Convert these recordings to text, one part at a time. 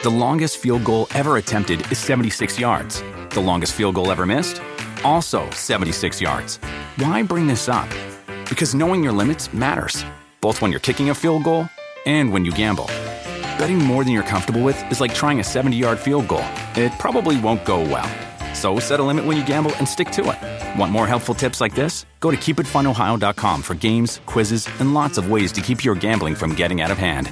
The longest field goal ever attempted is 76 yards. The longest field goal ever missed? Also 76 yards. Why bring this up? Because knowing your limits matters, both when you're kicking a field goal and when you gamble. Betting more than you're comfortable with is like trying a 70-yard field goal. It probably won't go well. So set a limit when you gamble and stick to it. Want more helpful tips like this? Go to keepitfunohio.com for games, quizzes, and lots of ways to keep your gambling from getting out of hand.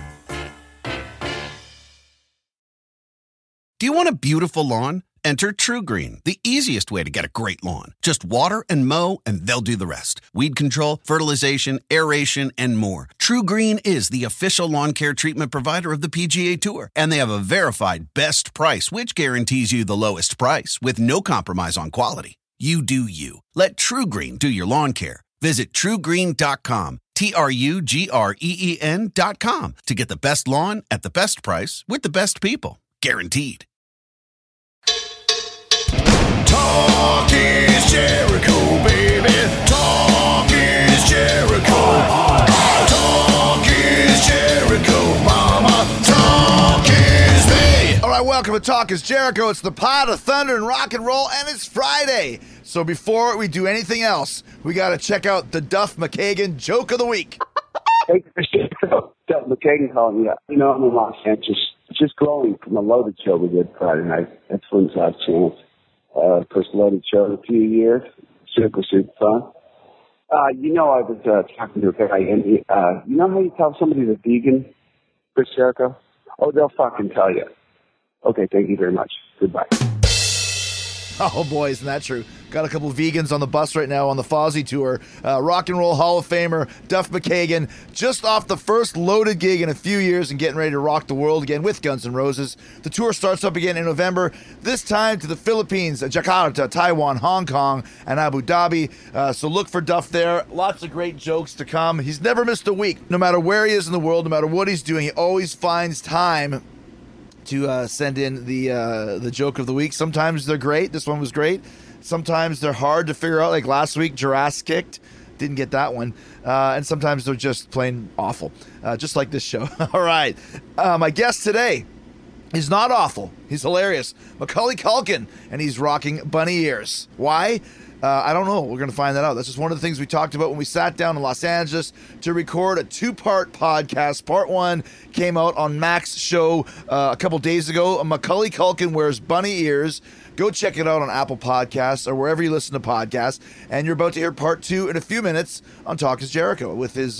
Do you want a beautiful lawn? Enter TruGreen, the easiest way to get a great lawn. Just water and mow, and they'll do the rest. Weed control, fertilization, aeration, and more. TruGreen is the official lawn care treatment provider of the PGA Tour, and they have a verified best price, which guarantees you the lowest price with no compromise on quality. You do you. Let TruGreen do your lawn care. Visit TruGreen.com, TruGreen.com, to get the best lawn at the best price with the best people. Guaranteed. Talk is Jericho, baby. Talk is Jericho. Talk is Jericho, mama. Talk is me. All right, welcome to Talk is Jericho. It's the pot of thunder and rock and roll, and it's Friday. So before we do anything else, we got to check out the Duff McKagan Joke of the Week. Hey, Christian. Duff McKagan calling you. You know, I'm in Los Angeles. Just glowing from a loaded show we did Friday night at Twin South Chance. First loaded show in a few years. Super fun. You know, I was talking to a guy, and you know how you tell somebody they're vegan, Chris Jericho? Oh, they'll fucking tell you. Okay, thank you very much. Goodbye. Oh, boy, isn't that true? Got a couple of vegans on the bus right now on the Fozzy tour. Rock and Roll Hall of Famer Duff McKagan, just off the first loaded gig in a few years and getting ready to rock the world again with Guns N' Roses. The tour starts up again in November, this time to the Philippines, Jakarta, Taiwan, Hong Kong, and Abu Dhabi. So look for Duff there. Lots of great jokes to come. He's never missed a week. No matter where he is in the world, no matter what he's doing, he always finds time to send in the joke of the week. Sometimes they're great. This one was great. Sometimes they're hard to figure out, like last week, Jurassic Kicked. Didn't get that one. And sometimes they're just plain awful, just like this show. All right. My guest today is not awful. He's hilarious. Macaulay Culkin, and he's rocking bunny ears. Why? I don't know. We're going to find that out. That's just one of the things we talked about when we sat down in Los Angeles to record a two-part podcast. Part one came out on Mac's show a couple days ago. Macaulay Culkin wears bunny ears. Go check it out on Apple Podcasts or wherever you listen to podcasts. And you're about to hear part two in a few minutes on Talk is Jericho with his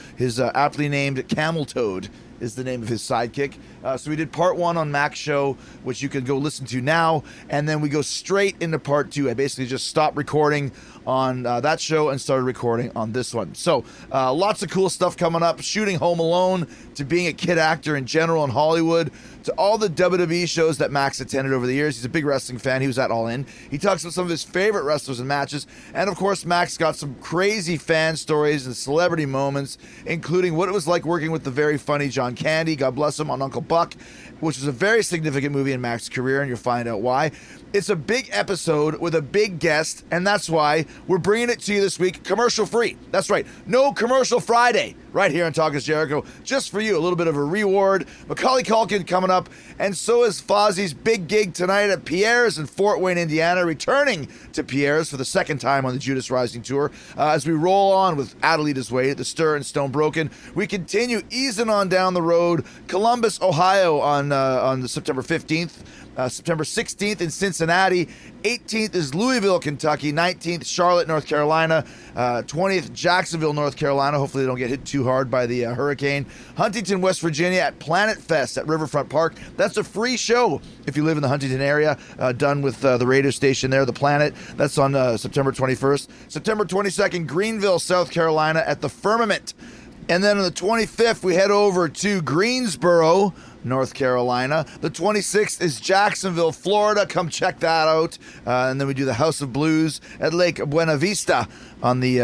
aptly named Camel Toad is the name of his sidekick. So we did part one on Mac's show, which you can go listen to now, and then we go straight into part two. I basically just stopped recording on that show and started recording on this one. So lots of cool stuff coming up, shooting Home Alone, to being a kid actor in general in Hollywood, to all the WWE shows that Max attended over the years. He's a big wrestling fan. He was at All In. He talks about some of his favorite wrestlers and matches. And of course, Max got some crazy fan stories and celebrity moments, including what it was like working with the very funny John Candy, God bless him, on Uncle Buck, which was a very significant movie in Max's career, and you'll find out why. It's a big episode with a big guest, and that's why we're bringing it to you this week commercial-free. That's right, no commercial Friday right here on Talk is Jericho, just for you, a little bit of a reward. Macaulay Culkin coming up, and so is Fozzy's big gig tonight at Pierre's in Fort Wayne, Indiana, returning to Pierre's for the second time on the Judas Rising Tour. As we roll on with Adelita's Way, The Stir and Stone Broken, we continue easing on down the road, Columbus, Ohio on September 15th. September 16th in Cincinnati, 18th is Louisville, Kentucky, 19th Charlotte, North Carolina, 20th Jacksonville, North Carolina. Hopefully they don't get hit too hard by the hurricane. Huntington, West Virginia at Planet Fest at Riverfront Park. That's a free show if you live in the Huntington area, done with the radio station there, The Planet. That's on September 21st. September 22nd, Greenville, South Carolina at the Firmament. And then on the 25th, we head over to Greensboro, North Carolina. The 26th is Jacksonville, Florida. Come check that out. And then we do the House of Blues at Lake Buena Vista on the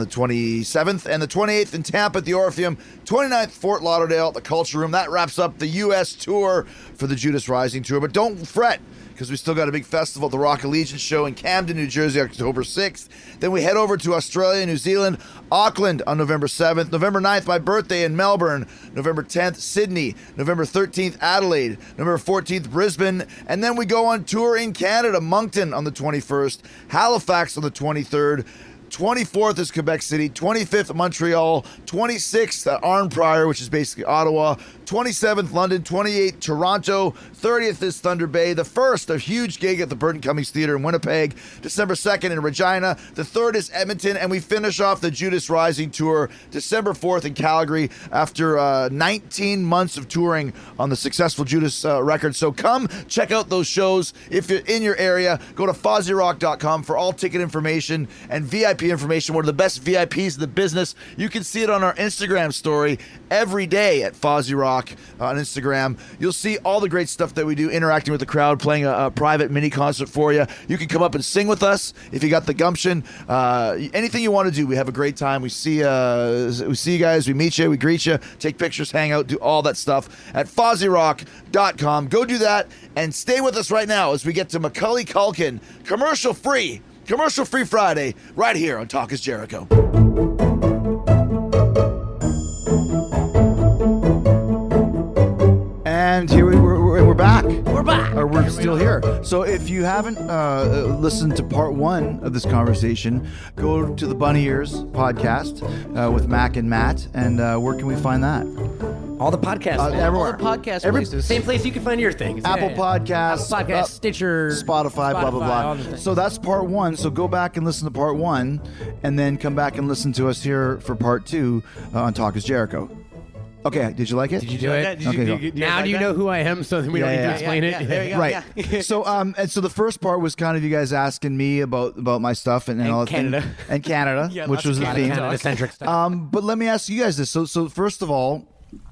27th. And the 28th in Tampa at the Orpheum. 29th, Fort Lauderdale at the Culture Room. That wraps up the U.S. tour for the Judas Rising Tour. But don't fret, because we still got a big festival at the Rock Allegiance Show in Camden, New Jersey, October 6th. Then we head over to Australia, New Zealand, Auckland on November 7th. November 9th, my birthday in Melbourne. November 10th, Sydney. November 13th, Adelaide. November 14th, Brisbane. And then we go on tour in Canada, Moncton on the 21st, Halifax on the 23rd. 24th is Quebec City, 25th Montreal, 26th Arnprior, which is basically Ottawa, 27th London, 28th Toronto, 30th is Thunder Bay, the first a huge gig at the Burton Cummings Theatre in Winnipeg, December 2nd in Regina, the third is Edmonton, and we finish off the Judas Rising Tour December 4th in Calgary after 19 months of touring on the successful Judas record. So come check out those shows. If you're in your area, go to FozzyRock.com for all ticket information and VIP information. One of the best VIPs in the business. You can see it on our Instagram story every day at Fozzy Rock on Instagram. You'll see all the great stuff that we do, interacting with the crowd, playing a private mini concert for you. You can come up and sing with us if you got the gumption. Anything you want to do, we have a great time. We see you guys, we meet you, we greet you, take pictures, hang out, do all that stuff at FozzyRock.com. Go do that and stay with us right now as we get to Macaulay Culkin, commercial free Friday, right here on Talk is Jericho. And here we're back. We're back. Or we're still here. So if you haven't listened to part one of this conversation, go to the Bunny Ears podcast with Mac and Matt. And where can we find that? All the podcasts. Everywhere. All the podcast places. Same place you can find your things. Apple Podcasts. Apple Podcasts, Stitcher. Spotify, blah, blah, all blah. the things. So that's part one. So go back and listen to part one, and then come back and listen to us here for part two on Talk is Jericho. Okay, did you like it? Did you do it? Okay, go. Now do you know who I am, so then we don't need to explain it? There you go. Right. Yeah. So and so the first part was kind of you guys asking me about my stuff and all that Canada. and Canada, Yeah, which lots was of the theme. Canada-centric stuff. But let me ask you guys this. So first of all,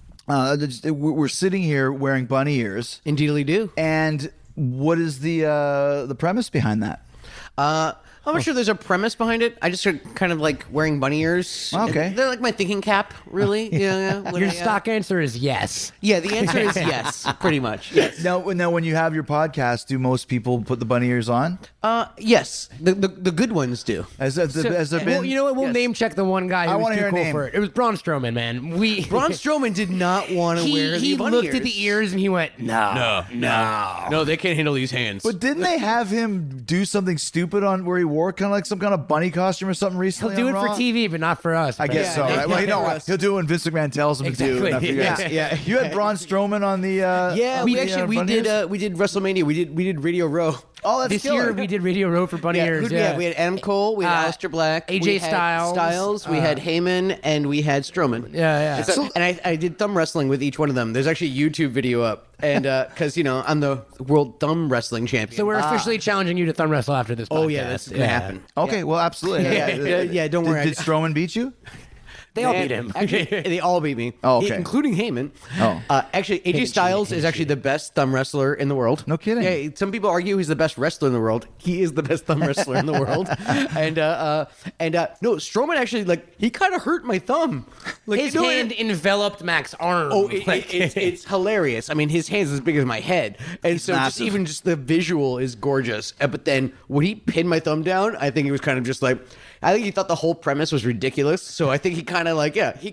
we're sitting here wearing bunny ears, Indeedly do. and what is the premise behind that? I'm not sure there's a premise behind it. I just kind of like wearing bunny ears. Okay. They're like my thinking cap, really. Yeah. Your stock answer is yes. Yeah, the answer is yes, pretty much. Yes. Now, when you have your podcast, do most people put the bunny ears on? Yes. The good ones do. Has there been? Well, you know what? We'll Yes. name check the one guy I who was wanna too hear a cool name. for it. It was Braun Strowman, man. Braun Strowman did not want to wear the he bunny looked ears. at the ears and he went, no. No, they can't handle these hands. But didn't they have him do something stupid on where he wore kind of like some kind of bunny costume or something He'll recently? do it on for Raw? TV, but not for us. I guess so. Yeah, Right? Well, you know yeah, what? us. He'll do it when Vince McMahon tells him to do. Exactly. And I figure, Yeah. You had Braun Strowman on the. Yeah, we bunny ears? did WrestleMania. We did Radio Row. Oh, that's This killer. year we did Radio Row for Bunny Ears. who'd we have? We had Adam Cole, we had Aleister Black, AJ we had Styles, we had Heyman, and we had Strowman. Yeah. And I did thumb wrestling with each one of them. There's actually a YouTube video up, and because I'm the world thumb wrestling champion. So we're officially challenging you to thumb wrestle after this podcast. oh yeah, that's gonna happen. Okay, well, absolutely. Yeah, don't worry. Did Strowman beat you? They all beat him. Actually, they all beat me. Oh, okay. Including Heyman. Oh. Actually, AJ Styles is actually the best thumb wrestler in the world. No kidding. Yeah, some people argue he's the best wrestler in the world. He is the best thumb wrestler in the world. And no, Strowman actually he kind of hurt my thumb. Like, His hand enveloped Mac's arm. Oh, it's hilarious. I mean, his hand's as big as my head, and so massive. even just the visual is gorgeous. But then when he pinned my thumb down, I think it was kind of just like, I think he thought the whole premise was ridiculous. So I think he kind of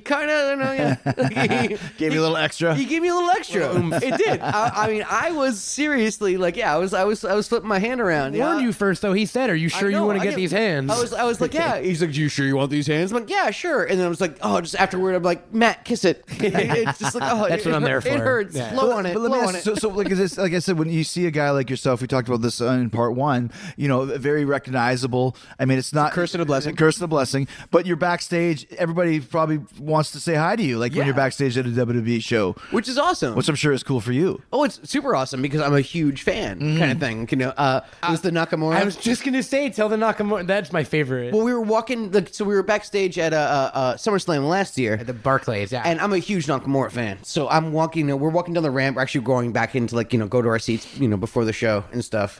Gave you a little extra? He gave me a little extra. It did. I mean, I was seriously I was flipping my hand around. Yeah. Warned you first, though. He said, "Are you sure you want to get these hands?" I was like, yeah. He's like, "You sure you want these hands?" I'm like, "Yeah, sure." And then I was like, "Oh," just afterward, I'm like, "Matt, kiss it." It's just like, oh, That's what I'm there It for. hurts. Yeah. Blow on it. But let me Blow on ask, it. so like, like I said, when you see a guy like yourself, we talked about this in part one, very recognizable. I mean, it's not Curse and a blessing. Curse and a blessing. But you're backstage, everybody probably wants to say hi to you, like when you're backstage at a WWE show, Which is awesome. which I'm sure is cool for you. Oh, it's super awesome because I'm a huge fan, kind of thing. It was the Nakamura. I was just gonna say, tell the Nakamura. That's my favorite. Well, we were walking. So we were backstage at SummerSlam last year. the Barclays, yeah. And I'm a huge Nakamura fan. So I'm walking. We're walking down the ramp. We're actually going back into go to our seats. Before the show and stuff.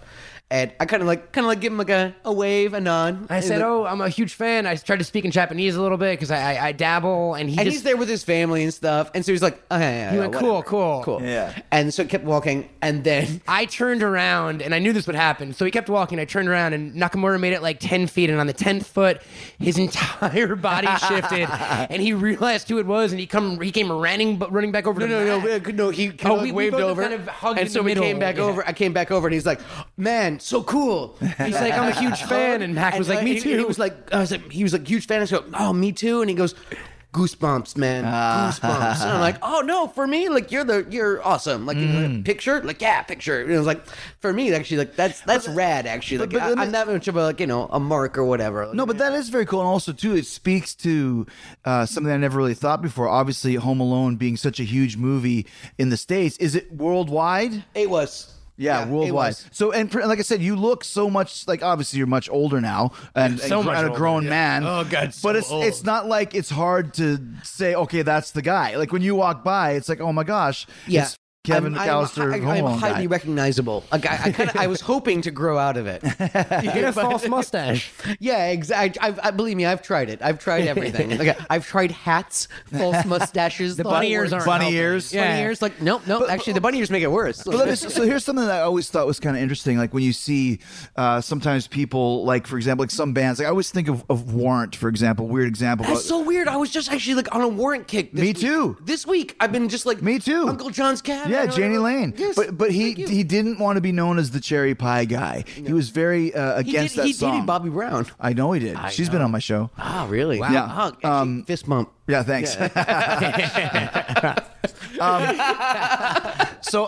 And I kind of like give him like a wave, a nod. I said, "Oh, I'm a huge fan." I tried to speak in Japanese a little bit because I dabble, and he's there with his family and stuff. And so he's like, okay, he went, cool. Yeah. And so kept walking, and then I turned around, and I knew this would happen. So he kept walking. I turned around, and Nakamura made it like 10 feet, and on the 10th foot, his entire body shifted, and he realized who it was, and he came running back over to the mat. No, he we waved both over, kind of hugged and in so the we middle. came back over. I came back over, and he's like, "Man, so cool." He's like, "I'm a huge fan," and Mac was like, "Me too." He was like, huge fan. I go, "Oh, me too." And he goes, "Goosebumps, man, goosebumps." And I'm like, "Oh no, for me, like you're awesome." Like picture, like yeah, picture. And it was like, for me, actually, like that's rad. Actually, like I'm not much of a a mark or whatever. No, but that is very cool, and also too, it speaks to something I never really thought before. Obviously, Home Alone being such a huge movie in the States, is it worldwide? It was. Yeah, worldwide. So, and like I said, you look so much like, obviously you're much older now and a grown man. Oh, God, so but it's not like it's hard to say, okay, that's the guy. Like when you walk by, it's like, oh my gosh, yeah. it's Kevin McAllister. I'm highly recognizable. Like I was hoping to grow out of it. You get a false mustache. Yeah, exactly. I believe me, I've tried it. I've tried everything. Like I've tried hats, false mustaches. The bunny ears aren't bunny helping. ears. Yeah. Bunny ears. Like nope. Actually, the bunny ears make it worse. But so here's something that I always thought was kind of interesting. Like when you see sometimes people, like for example, like some bands. Like I always think of Warrant, for example. Weird example. That's so weird. I was just actually like on a Warrant kick. Me too. This week I've been just like me too. Uncle John's Cabin. Yeah, Janie Lane. Yes, but he didn't want to be known as the cherry pie guy. No. He was very against that song. He dated Bobby Brown. I know he did. She's been on my show. Ah, really? Wow. Yeah. Actually, fist bump. Yeah, thanks. Yeah. So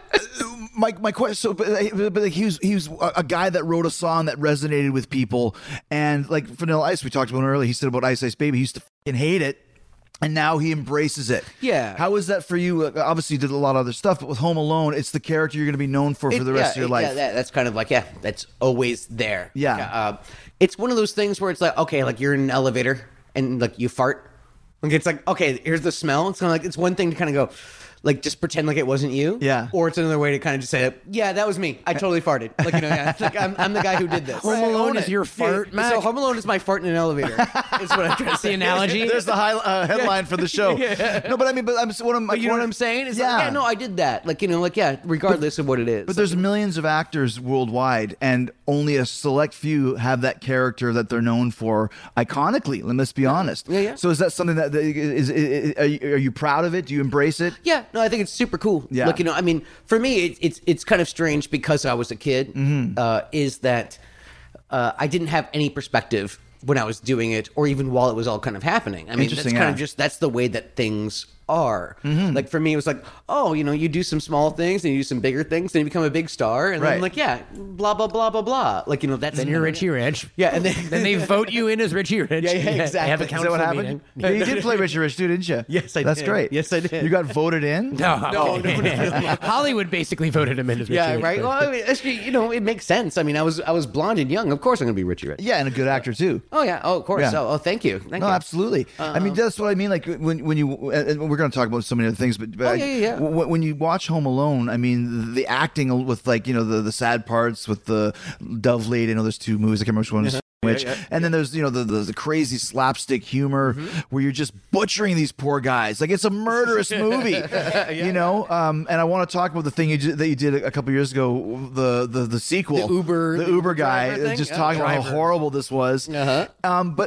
my question. So, but like he was a guy that wrote a song that resonated with people, and like Vanilla Ice, we talked about earlier. He said about Ice Ice Baby, he used to fucking hate it. And now he embraces it. Yeah. How is that for you? Obviously, you did a lot of other stuff, but with Home Alone, it's the character you're going to be known for the rest of your life. Yeah, that's kind of like, that's always there. Yeah. Like, it's one of those things where it's like, okay, like you're in an elevator and like you fart. Like it's like, okay, here's the smell. It's kind of like, it's one thing to kind of go, like just pretend like it wasn't you. Yeah. Or it's another way to kind of just say, yeah, that was me. I totally farted. Like, it's like I'm the guy who did this. Home Alone is your fart, Mac? So Home Alone is my fart in an elevator. Is what I'm trying to say. The analogy. There's the headline for the show. Yeah. No, but I mean, you know what I'm saying? It's yeah. Like, yeah, no, I did that. Like, regardless of what it is. But there's millions of actors worldwide, and only a select few have that character that they're known for iconically. Let's be honest. Yeah. So is that something that are you proud of it? Do you embrace it? Yeah, no, I think it's super cool. Yeah. Like, I mean, for me, it's kind of strange because I was a kid, is that I didn't have any perspective when I was doing it or even while it was all kind of happening. I mean, that's kind of just, that's the way that things are. Like for me, it was like, oh, you do some small things and you do some bigger things and you become a big star. And then I'm like, yeah, blah, blah, blah, blah, blah. Like, that's... Then you're Richie Rich. Yeah, and then they vote you in as Richie Rich. Yeah, exactly. They have a Is that council what happened? meeting. Yeah, you did play Richie Rich too, didn't you? Yes, I That's did. great. Yes, I did. You got voted in? No. No. Hollywood basically voted him in as Richie Yeah, Rich. right. Well, I mean, actually, it makes sense. I mean, I was blonde and young. Of course, I'm going to be Richie Rich. Yeah, and a good actor too. Oh yeah. Oh, of course. Yeah. Oh, thank you. Thank No, you. absolutely. I mean, that's what I mean. Like when you, and we're going to talk about so many other things, but yeah. When you watch Home Alone, I mean, the acting with like the sad parts with the Dove Lady. I know there's two movies. I can't remember which one is which. And then there's the crazy slapstick humor where you're just butchering these poor guys. Like it's a murderous movie, And I want to talk about the thing that you did a couple years ago, the sequel, the Uber guy, thing? just talking about how horrible this was. But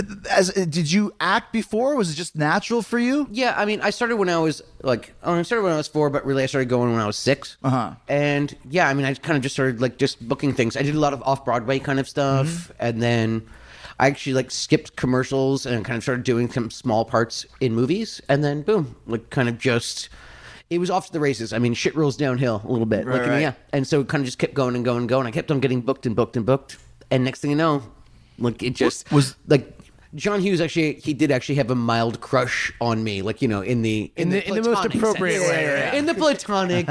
did you act before? Was it just natural for you? Yeah, I mean, I started when I was I started when I was 4, but really I started going when I was 6. And yeah, I mean, I kind of just started just booking things. I did a lot of off-Broadway kind of stuff, and then I actually skipped commercials and kind of started doing some small parts in movies, and then boom, it was off to the races. I mean, shit rolls downhill a little bit. Right. Yeah. And so it kind of just kept going and going and going. I kept on getting booked and booked and booked. And next thing you know, it just was John Hughes he did have a mild crush on me, in the most appropriate way, in the platonic,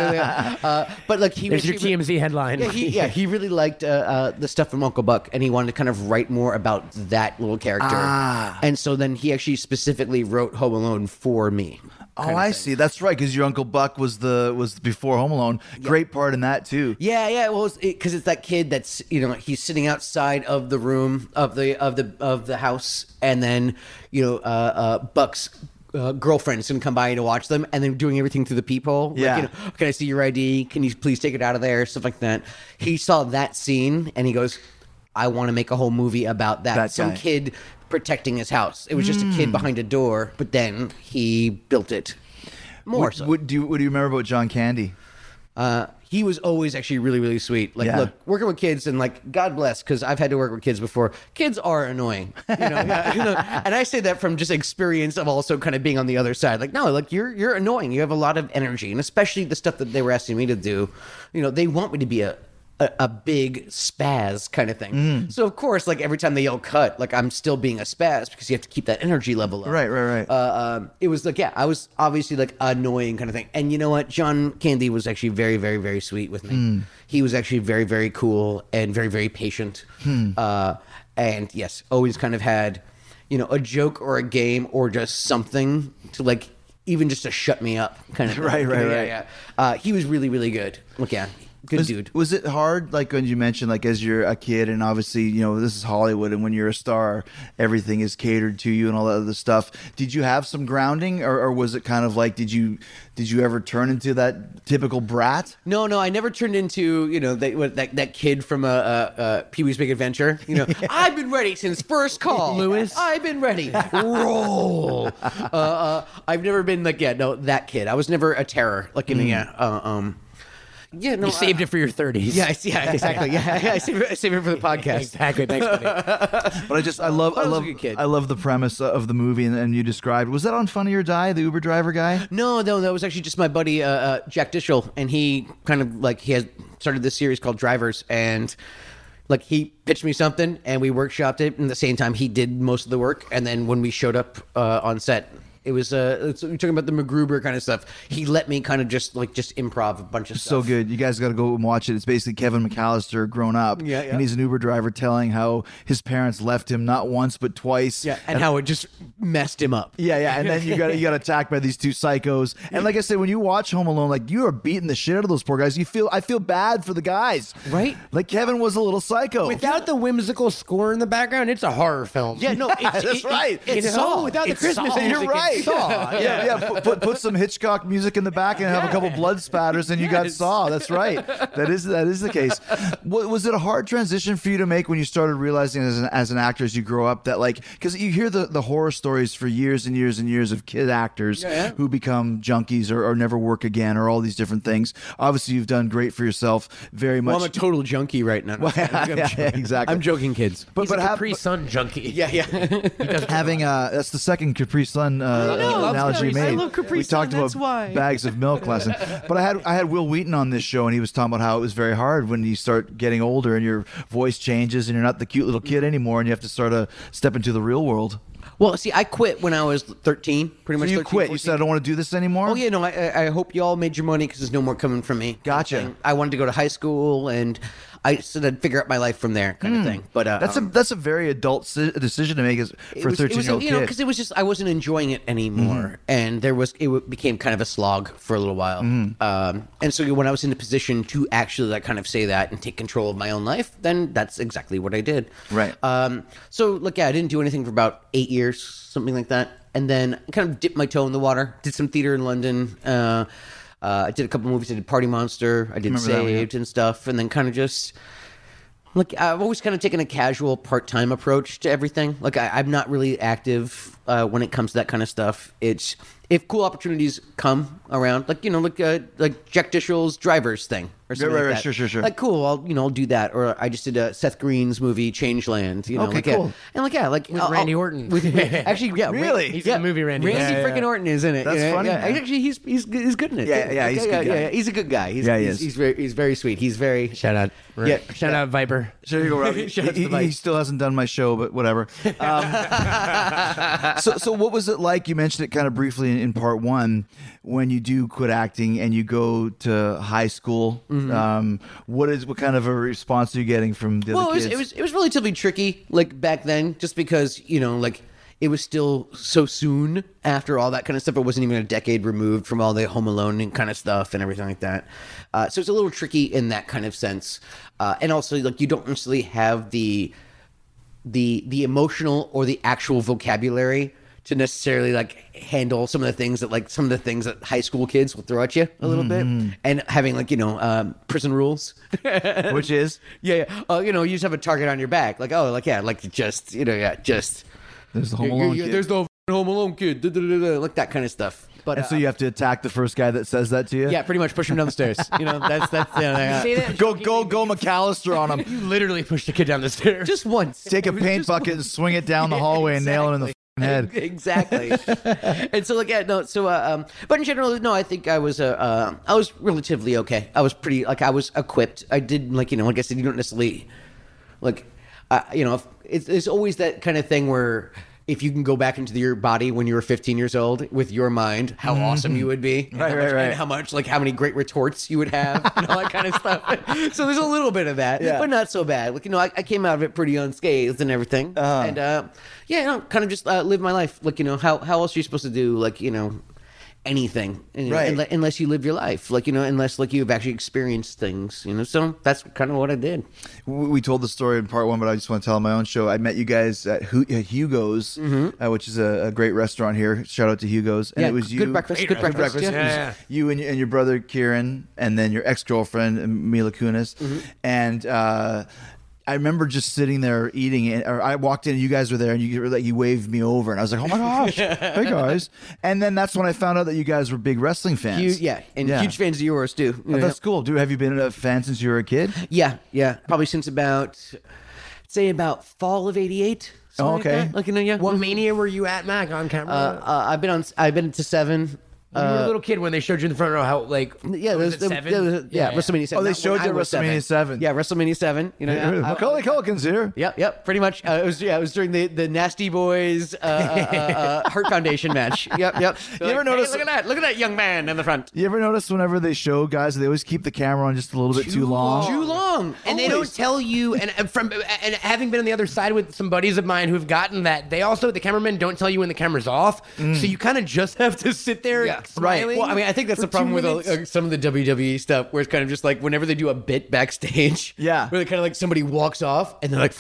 but he there's your TMZ headline. Yeah, he really liked the stuff from Uncle Buck, and he wanted to kind of write more about that little character. And so then he actually specifically wrote Home Alone for me. Oh, I see. That's right, because your Uncle Buck was before Home Alone. Great part in that too. Yeah. Well, because it's that kid that's he's sitting outside of the room of the house, and then Buck's girlfriend is gonna come by to watch them, and then doing everything through the peephole. Yeah. Like, can I see your ID? Can you please take it out of there? Stuff like that. He saw that scene and he goes, I want to make a whole movie about that. Some guy. kid protecting his house. It was just a kid behind a door, but then he built it more. What do you remember about John Candy? He was always actually really, really sweet. Like, look, working with kids, and like, God bless, because I've had to work with kids before. Kids are annoying, and I say that from just experience of also kind of being on the other side. Like, no, like you're annoying. You have a lot of energy, and especially the stuff that they were asking me to do. They want me to be a big spaz kind of thing. So of course, like every time they yell cut, like I'm still being a spaz because you have to keep that energy level up. Right. It was like, I was obviously like annoying kind of thing. And you know what? John Candy was actually very, very, very sweet with me. He was actually very, very cool and very, very patient. And yes, always kind of had, a joke or a game or just something to like, even just to shut me up kind of thing. Right. Yeah. He was really, really good. Look, yeah. Good dude. Was it hard, like when you mentioned, like as you're a kid, and obviously, this is Hollywood, and when you're a star, everything is catered to you and all that other stuff. Did you have some grounding, or was it kind of like, did you ever turn into that typical brat? No, I never turned into that kid from Pee-wee's Big Adventure. I've been ready since first call, Lewis. I've been ready. Roll. I've never been like that kid. I was never a terror. Like you saved it for your 30s. Yeah, exactly. I saved it for the podcast. Exactly. Thanks, buddy. But I love the premise of the movie, and you described. Was that on Funny or Die, the Uber driver guy? No, that was actually just my buddy Jack Dishel, and he kind of like he had started this series called Drivers, and like he pitched me something, and we workshopped it, and at the same time he did most of the work, and then when we showed up on set. It was you're talking about the MacGruber kind of stuff. He let me kind of just improv a bunch of stuff. So good. You guys got to go and watch it. It's basically Kevin McAllister grown up. Yeah. And he's an Uber driver telling how his parents left him not once but twice. Yeah, and how it just messed him up. Yeah. And then you got attacked by these two psychos. And like I said, when you watch Home Alone, like you are beating the shit out of those poor guys. I feel bad for the guys. Right? Like Kevin was a little psycho. Without the whimsical score in the background, it's a horror film. Yeah, no, that's right. It's Saw. Without the Christmas Saw. music, You're right. it's Saw. Yeah. Put some Hitchcock music in the back and have a couple blood spatters, and you got Saw. That's right. That is the case. Was it a hard transition for you to make when you started realizing as an actor as you grow up that because you hear the horror stories for years and years and years of kid actors who become junkies or never work again or all these different things. Obviously, you've done great for yourself. Very much. Well, I'm a total junkie right now. Exactly. I'm joking, kids. But Capri Sun junkie. Yeah. Having that's the second Capri Sun analogy you made. I love Capri we Sun, talked about bags of milk lesson. But I had Will Wheaton on this show, and he was talking about how it was very hard when you start getting older and your voice changes and you're not the cute little kid anymore, and you have to sort of step into the real world. Well, see, I quit when I was 13, pretty much. So you 13, quit. 14. You said, I don't want to do this anymore? Oh, yeah, no, I hope you all made your money because there's no more coming from me. Gotcha. I wanted to go to high school, and I said I'd figure out my life from there kind of thing. But that's a very adult decision to make for a 13-year-old kid. Because it was just, I wasn't enjoying it anymore. And it became kind of a slog for a little while. And so when I was in a position to actually like kind of say that and take control of my own life, then that's exactly what I did. Right. So look, I didn't do anything for about 8 years, something like that. And then I kind of dipped my toe in the water, did some theater in London. I did a couple movies. I did Party Monster. I did Saved and stuff. And then kind of just, like, I've always kind of taken a casual part-time approach to everything. Like, I'm not really active when it comes to that kind of stuff. It's, if cool opportunities come around, like Jack Dishel's Drivers thing or something like that. Sure. Like, cool, I'll do that. Or I just did Seth Green's movie Changeland. Cool. And with Randy Orton. Actually, yeah, really? He's in the movie. Randy freaking Orton is in it. That's funny. Yeah. Actually, he's good in it. Yeah, he's a good guy. Yeah, he's a good guy. He's very sweet. He's very shout out. Shout out Viper. There you go, Robbie. He still hasn't done my show, but whatever. So what was it like? You mentioned it kind of briefly in part one when you do quit acting and you go to high school. What kind of a response are you getting from the other kids? It was relatively tricky, like back then, just because like it was still so soon after all that kind of stuff. It wasn't even a decade removed from all the Home Alone and kind of stuff and everything like that. So it's a little tricky in that kind of sense. And also, like, you don't necessarily have the emotional or the actual vocabulary to necessarily like handle some of the things that high school kids will throw at you a little bit, and having like prison rules, which is you just have a target on your back, like just there's the Home Alone kid. There's the Home Alone kid, like that kind of stuff. But and so you have to attack the first guy that says that to you. Yeah, pretty much push him down the stairs. That's Say that Go McAllister on him. You literally pushed the kid down the stairs. just once. Take a paint bucket and swing it down the hallway and nail it in the head. Exactly. And so but in general, no, I think I was relatively okay. I was pretty, like, I was equipped. I did, like I said, you don't necessarily it's always that kind of thing where if you can go back into your body when you were 15 years old with your mind, how awesome you would be. Right. And how many great retorts you would have and all that kind of stuff. So there's a little bit of that, but not so bad. Like, I came out of it pretty unscathed and everything. And, kind of just live my life. Like, how else are you supposed to do, like, anything, unless you live your life, like, unless like you've actually experienced things, so that's kind of what I did. We told the story in part one, but I just want to tell on my own show. I met you guys at Hugo's, which is a great restaurant here. Shout out to Hugo's. And it was you. Good breakfast. Good breakfast. Yeah. You and your brother Kieran, and then your ex-girlfriend Mila Kunis. And I remember just sitting there eating, or I walked in and you guys were there, and you waved me over, and I was like, oh my gosh, hey guys. And then that's when I found out that you guys were big wrestling fans. Huge fans of yours too. Oh, that's cool. Have you been a fan since you were a kid? Yeah. Probably since about fall of '88. Oh, okay. What Mania were you at, Mac, on camera? I've been to 7. You were a little kid when they showed you in the front row. How WrestleMania 7. Oh, they showed you at WrestleMania 7. Yeah, WrestleMania 7. Macaulay Culkin's here. Yep. Pretty much. It was during the Nasty Boys Hurt Foundation match. Yep. You ever notice? Look at that young man in the front. You ever notice whenever they show guys, they always keep the camera on just a little bit too long. And they don't tell you. And having been on the other side with some buddies of mine who've gotten that, the cameramen don't tell you when the camera's off. So you kind of just have to sit there. Yeah. Right. Well, I mean, I think that's the problem with some of the WWE stuff, where it's kind of just like whenever they do a bit backstage, where they kind of like somebody walks off and they're like,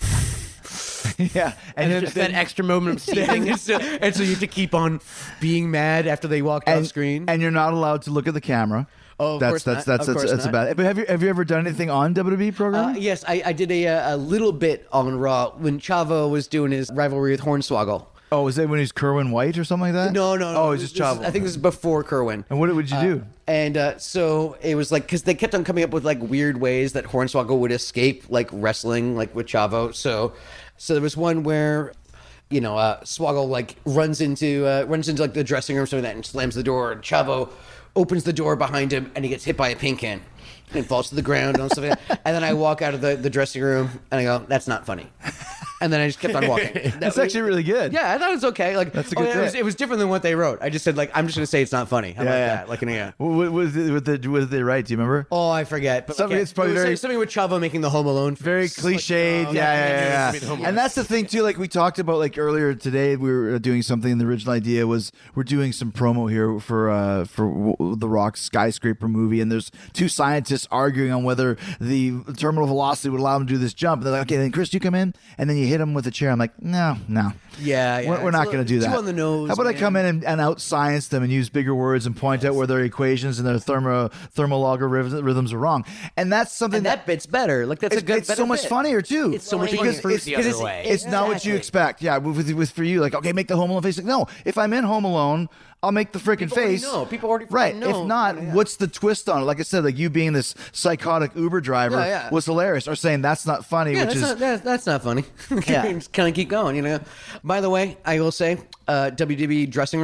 and then just that extra moment of seeing and so you have to keep on being mad after they walk off screen, and you're not allowed to look at the camera. Oh, of that's course that's about it. But have you ever done anything on WWE program? Yes, I did a little bit on Raw when Chavo was doing his rivalry with Hornswoggle. Oh, was that when he's Kerwin White or something like that? No. Oh, he's just Chavo. I think this is before Kerwin. And what would you do? So it was like, because they kept on coming up with like weird ways that Hornswoggle would escape like wrestling, like with Chavo. So there was one where, Swoggle like runs into like the dressing room or something like that and slams the door, and Chavo opens the door behind him and he gets hit by a paint can and falls to the ground and stuff like that. And then I walk out of the dressing room and I go, that's not funny. And then I just kept on walking. That's actually really good. Yeah, I thought it was okay. Like, that's a good thing. It was different than what they wrote. I just said, like, I'm just going to say it's not funny. How about that? Like, What did they write? Do you remember? Oh, I forget. But something, it's probably something with Chavo making the Home Alone. Very cliched. Like, yeah. And that's the thing, too. Like, we talked about, like, earlier today, we were doing something, and the original idea was we're doing some promo here for The Rock's Skyscraper movie, and there's two scientists arguing on whether the terminal velocity would allow them to do this jump. And they're like, okay, then Chris, you come in, and then you hit him with a chair. I'm like, no. Yeah. We're not going to do that. Too on the nose. How about I come in and out-science them and use bigger words and point out where their equations and their thermal logarithms are wrong. And that's something that bit's better. Like, that's a good. It's so much funnier too. It's so much because it's not what you expect. Yeah, with for you, like, okay, make the Home Alone face. Like, no, if I'm in Home Alone, I'll make the freaking face. People already know. Right. If not, what's the twist on it? Like I said, like you being this psychotic Uber driver was hilarious. Or saying that's not funny, that's not funny. Just kind of keep going, By the way, I will say, WWE dressing rooms,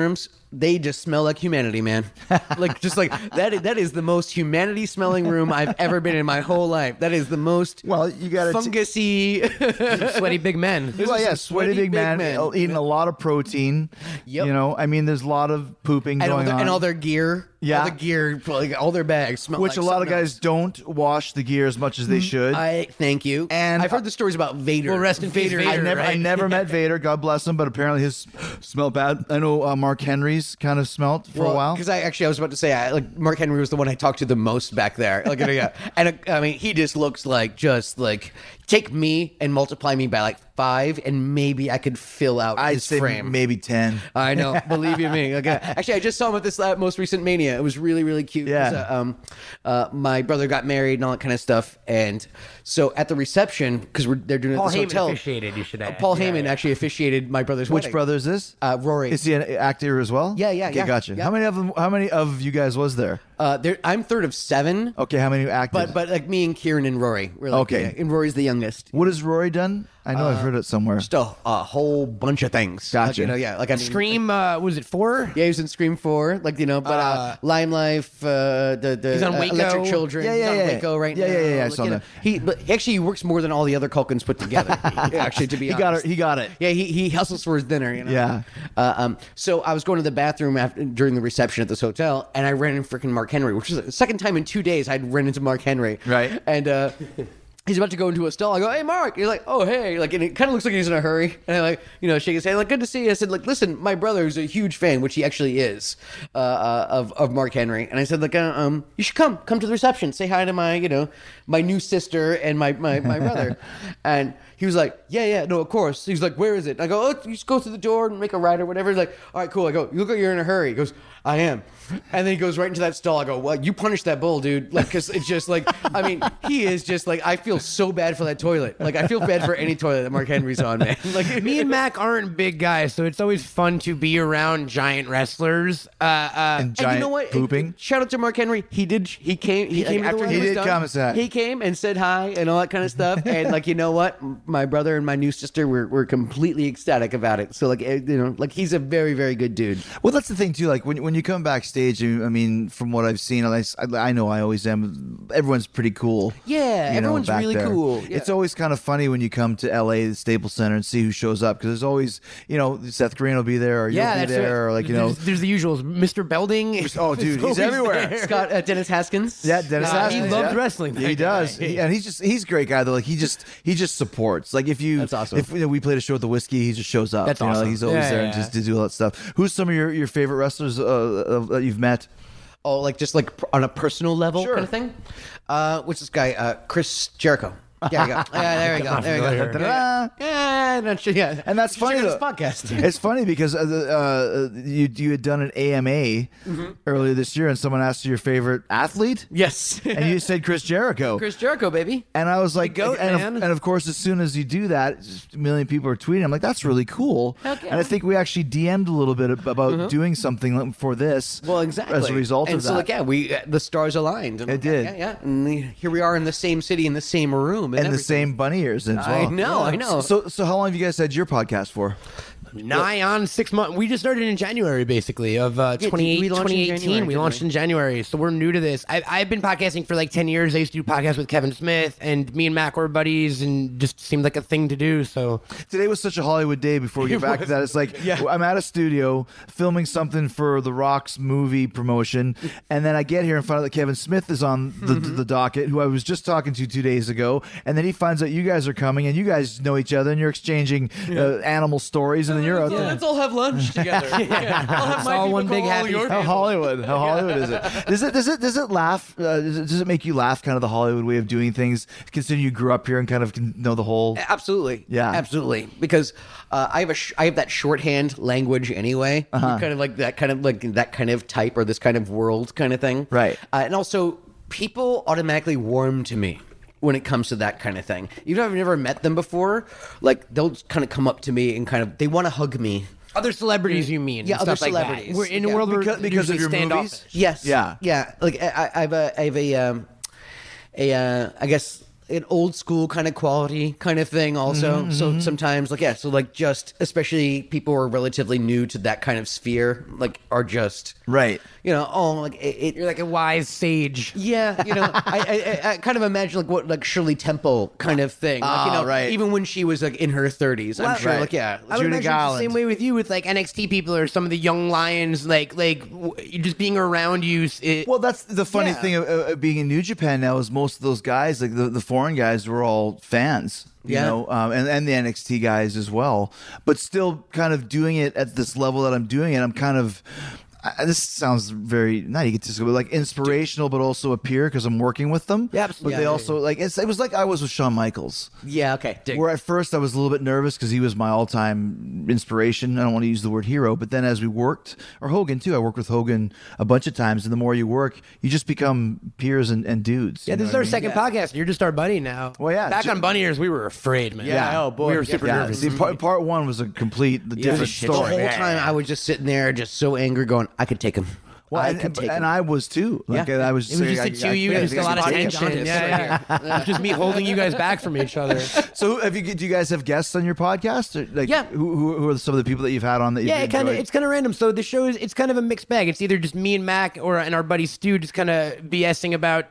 they just smell like humanity, man. Like just like that is the most humanity smelling room I've ever been in my whole life. That is the most you got fungusy, sweaty big men. Well, yeah, sweaty big man eating a lot of protein. Yep. You know, I mean, there's a lot of pooping going on. And all their gear. Yeah. All the gear, like all their bags smell Which like a lot of something guys don't wash the gear as much as they should. Thank you. And I've heard the stories about Vader. Well, rest in peace, Vader. I never met Vader, God bless him, but apparently his smelled bad. I know Mark Henry's kind of smelt for a while. Because I was about to say, like Mark Henry was the one I talked to the most back there. Like, yeah. And I mean, he just looks like take me and multiply me by like 5, and maybe I could fill out I'd his say frame. maybe 10. I know, believe you me. Like, actually, I just saw him at this most recent Mania. It was really, really cute. Yeah. My brother got married and all that kind of stuff, and so at the reception, because they're doing it Paul at this Heyman hotel. officiated, you should add. Paul Heyman actually officiated my brother's Which wedding. brother is this? Rory. Is he an actor as well? Yeah, Okay, gotcha. yeah. How many of you guys was there? I'm third of 7. Okay, how many acted? But like me and Kieran and Rory. We're like, Okay. yeah, and Rory's the youngest. What has Rory done? I know I've heard it somewhere. Just a whole bunch of things. Gotcha. Like, like I mean, Scream, was it 4? Yeah, he was in Scream 4, but Lime Life, the He's on Waco. Electric Children. Yeah, he's yeah, on yeah. Waco right Yeah, now. yeah, yeah, I Like, saw you know, he works more than all the other Culkins put together. Actually, to be honest, He got it. Yeah, he hustles for his dinner. You know? Yeah. So I was going to the bathroom during the reception at this hotel, and I ran into freaking Mark Henry, which was the second time in 2 days I'd run into Mark Henry. Right. And he's about to go into a stall. I go, "Hey, Mark." He's like, "Oh, hey." Like, and it kind of looks like he's in a hurry. And I like, shake his hand. Like, "Good to see you." I said, like, "Listen, my brother is a huge fan," which he actually is, of Mark Henry. And I said, like, "You should come to the reception. Say hi to my, my new sister and my brother." And he was like, yeah, no, of course. He's like, "Where is it?" And I go, "Oh, you just go through the door and make a right or whatever." He's like, "All right, cool." I go, "You look like you're in a hurry." He goes, "I am." And then he goes right into that stall. I go, "Well, you punish that bull, dude." Like, because it's just like, I mean, he is just like, I feel so bad for that toilet. Like, I feel bad for any toilet that Mark Henry's on, man. Like, Me and Mac aren't big guys, so it's always fun to be around giant wrestlers. And giant and you know what? pooping. Shout out to Mark Henry. He came. He came after He was did done, come and say hi. He came and said hi and all that kind of stuff. And like, you know what? My brother and my new sister were completely ecstatic about it. So like, like he's a very, very good dude. Well, that's the thing too. Like when you come backstage, I mean, from what I've seen, I know I always am. Everyone's pretty cool. Yeah, everyone's back really there. cool. Yeah. It's always kind of funny when you come to LA, the Staples Center, and see who shows up because there's always, Seth Green will be there, or you'll be that's there, it. or like There's the usuals. Mr. Belding. Oh, dude, he's everywhere. Scott Dennis Haskins. Yeah, Dennis Haskins. He loves yeah. wrestling. Yeah, he that guy. does. And he's a great guy though. Like he just supports. Like if That's awesome. If we played a show with the Whiskey, he just shows up. That's awesome. Like, he's always Yeah, there yeah, and just to do all that stuff. Who's some of your favorite wrestlers that you've met? Oh, like just like on a personal level kind of thing. What's this guy? Chris Jericho. There you go. Yeah, there we go. There we go. Ta-da. Yeah, not sure. Yeah, And that's funny. Check out Though. this podcast. It's funny because you had done an AMA earlier this year, and someone asked you your favorite athlete, Yes. and you said Chris Jericho. Chris Jericho, baby. And I was like, goat, man. And of course, as soon as you do that, just a million people are tweeting. I'm like, that's really cool. Heck yeah. And I think we actually DM'd a little bit about doing something for this. Well, exactly. As a result and of so, that. like, yeah, we the stars aligned. And It did. Yeah. And here we are in the same city, in the same room, and the everything. same bunny ears as well. I know. So how long have you guys had your podcast for? Nigh on 6 months. We just started in January, basically, of we launched in 2018. January, We launched in January, so we're new to this. I've been podcasting for like 10 years. I used to do podcasts with Kevin Smith, and me and Mac were buddies, and just seemed like a thing to do. So Today was such a Hollywood day. Before we get back to that, it's like I'm at a studio filming something for The Rock's movie promotion, and then I get here and find out that Kevin Smith is on the docket, who I was just talking to 2 days ago, and then he finds out you guys are coming, and you guys know each other, and you're exchanging animal stories, and then you're out there. Let's all have lunch together. I'll have It's all one big happy How Hollywood is it? Does it laugh? Does it make you laugh? Kind of the Hollywood way of doing things. Considering you grew up here and kind of know the whole. Absolutely. Yeah. Absolutely. Because I have that shorthand language anyway. Kind of like that kind of type or this kind of world kind of thing. Right. And also, people automatically warm to me when it comes to that kind of thing. Even if I've never met them before, like they'll just kind of come up to me and they want to hug me. other celebrities, you mean? Yeah, and other stuff like celebrities. that. We're in a Yeah. world where Because of your movies? Yes. Yeah. Yeah. Like I have a I guess an old school kind of quality kind of thing also. So sometimes just especially people who are relatively new to that kind of sphere, like are just Right. You're like a wise sage. Yeah, I kind of imagine like what like Shirley Temple kind of thing. Like, right. Even when she was like in her 30s, I'm sure. Right. Like, yeah, I would Judy imagine it's the Garland. same way with you, with like NXT people or some of the young lions, you just being around you. Well, that's the funny Yeah. thing of being in New Japan now is most of those guys, like the foreign guys, were all fans. You know, and the NXT guys as well. But still kind of doing it at this level that I'm doing it, I'm kind of... this sounds very not egotistical, but like inspirational, but also a peer because I'm working with them. Yeah, absolutely. But they also like it was like I was with Shawn Michaels. yeah, okay. Where at first I was a little bit nervous because he was my all-time inspiration. I don't want to use the word hero, but then as we worked, or Hogan too, I worked with Hogan a bunch of times, and the more you work, you just become peers and dudes. Yeah, you this know is what our I mean? second podcast. You're just our buddy now. Well, yeah, Back on Bunny Ears, we were afraid, man. Yeah. Oh boy, we were super nervous. See, part one was a complete different The story. whole time I was just sitting there, just so angry, going, I could take him. Well, I could take him. and I was too. Like I was. It was just the two of you, just a lot of tension. Yeah. It was just me holding you guys back from each other. So, do you guys have guests on your podcast? Or like, Yeah. Who are some of the people that you've had on that? Yeah, you've it's kind of random. So the show it's kind of a mixed bag. It's either just me and Mac and our buddy Stu just kind of BSing about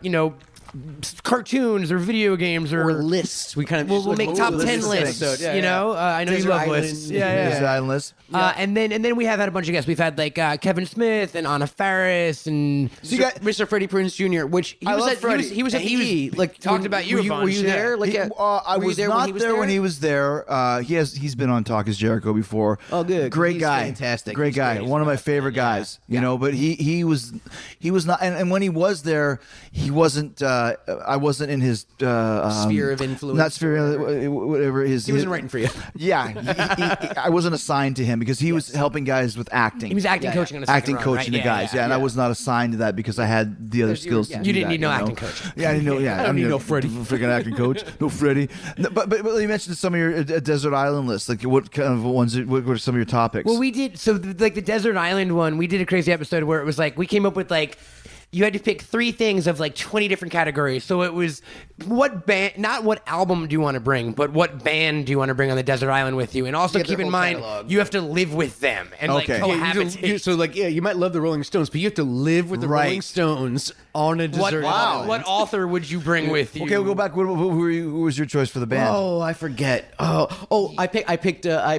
cartoons or video games or lists. We kind of we'll make top 10 lists. lists. Yeah, you know, I know you Desert love Island. lists. Is that on list? And then we have had a bunch of guests. We've had like Kevin Smith and Anna Faris and So you got, Mr. Freddie Prinze Jr., which he I was love at, Freddie. he was at And the E. Like talked when- about you were a bunch, Were you yeah. there? Like, I were you was there not when he was there when he was there. He's been on Talk Is Jericho before. Oh, good. Great He's guy, fantastic. Great He's guy, great. one of my favorite guys. You know, but he was not. And when he was there, he wasn't. I wasn't in his Sphere of influence. Not sphere, whatever his. He wasn't writing for you. Yeah, I wasn't assigned to him because he was helping guys with acting. he was acting coaching on a second acting run, coaching right? the guys. Yeah, and I was not assigned to that because I had the other skills. to You do didn't that, need no know? acting coach. Yeah, I didn't know. Yeah, I don't need no Freddie. freaking acting coach. No Freddie. No, but you mentioned some of your desert island lists. Like what kind of ones? What are some of your topics? Well, we did like the Desert Island one. We did a crazy episode where it was like we came up with like you had to pick 3 things of like 20 different categories. So it was what band, not what album do you want to bring, but what band do you want to bring on the Desert Island with you? And also Yeah, keep their in whole mind catalog. you have to live with them and Okay. like Yeah, cohabitate. You might love the Rolling Stones, but you have to live with the Right. Rolling Stones on a What, desert island. what author would you bring with you? Okay, we'll go back. Who was your choice for the band? Oh, I forget. I picked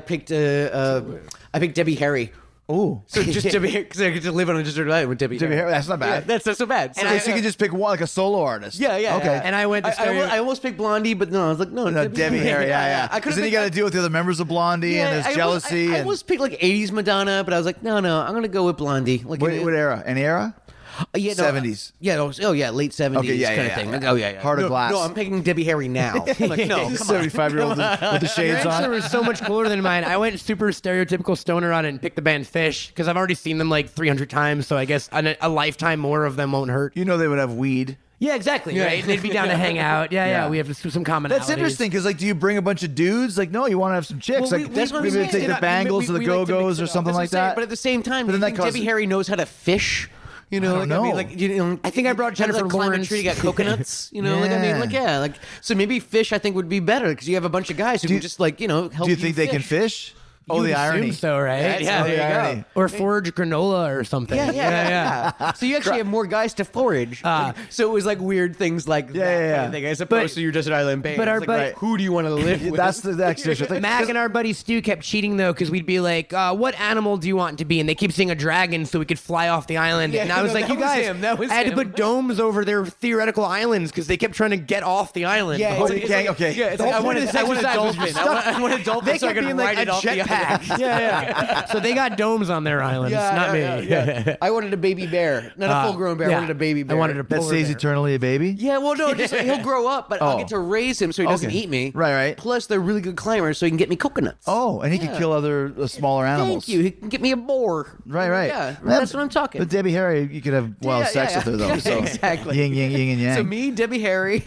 Debbie Harry. Oh, So just Debbie Harry, because I get to live on a desert island with Debbie Debbie Harry. That's not bad. Yeah, that's not so bad. Okay, so you can just pick one, like a solo artist. Yeah. Okay. And I went to I almost picked Blondie, but no, I was like, no, No, Debbie Harry, yeah. I Because could then you got to deal with the other members of Blondie, and there's jealousy. I and almost picked like 80s Madonna, but I was like, no, I'm gonna go with Blondie. Like what era? Any era? yeah, 70s. Yeah, late 70s Okay, yeah, kind yeah, of thing. yeah. Like, oh yeah. Heart of No, Glass. No, I'm picking Debbie Harry now. I'm like, no, come on. 75-year-old with the Your shades answer on. was so much cooler than mine. I went super stereotypical stoner on it and picked the band Fish because I've already seen them like 300 times. So I guess a lifetime more of them won't hurt. You know they would have weed. Yeah, exactly. Right? They'd be down to hang out. Yeah. We have some commonalities. That's interesting because, like, do you bring a bunch of dudes? Like, no, you want to have some chicks. Well, like, that's what I'm maybe saying. take the Bangles or the We like to Go-Go's mix it or up. something That's what like I'm saying. that. But at the same time, But do then you that think Debbie causes- Harry knows how to fish? You know, I like don't I mean, know. like you know, I think I brought how to, Jennifer like, climb a Lawrence. tree to get coconuts. You know, like I Yeah. mean, like yeah, like so maybe fish I think would be better because you have a bunch of guys who can just like help. Do you think they can fish? Oh, You the would assume irony. so, right? That's- Yeah, there you there go. you go. Or forage granola or something. Yeah. So you actually have more guys to forage. So it was like weird things like that yeah. kind of thing, as opposed to your desert island band. but our It's like, buddy- who do you want to live with? That's the extra thing. Mac and our buddy Stu kept cheating though, because we'd be like, "What animal do you want to be?" And they keep saying a dragon, so we could fly off the island. Yeah, and I was no, like, that "You was guys, him. That was I had to him. put domes over their theoretical islands because they kept trying to get off the island." Yeah, The whole- it's like- okay. Yeah, it's The like, whole I point want of a this exercise was dolphin. stuff- I want a dolphin they so I kept can being ride like it a off the jetpack. island. Yeah. So they got domes on their islands, not me. Yeah. I wanted a baby bear, not a full-grown bear. I Yeah. wanted a baby bear. I wanted a That polar stays bear. eternally a baby? Yeah, well, no, just he'll grow up, but I'll Oh. get to raise him so he doesn't Okay. eat me. Right. Plus, they're really good climbers, so he can get me coconuts. Oh, and he can kill other smaller animals. Thank you. He can get me a boar. Right. Yeah, that's what I'm talking. But Debbie Harry, you could have wild Yeah, sex yeah, with her, though. yeah. So Exactly. Yin, and yang. So me, Debbie Harry,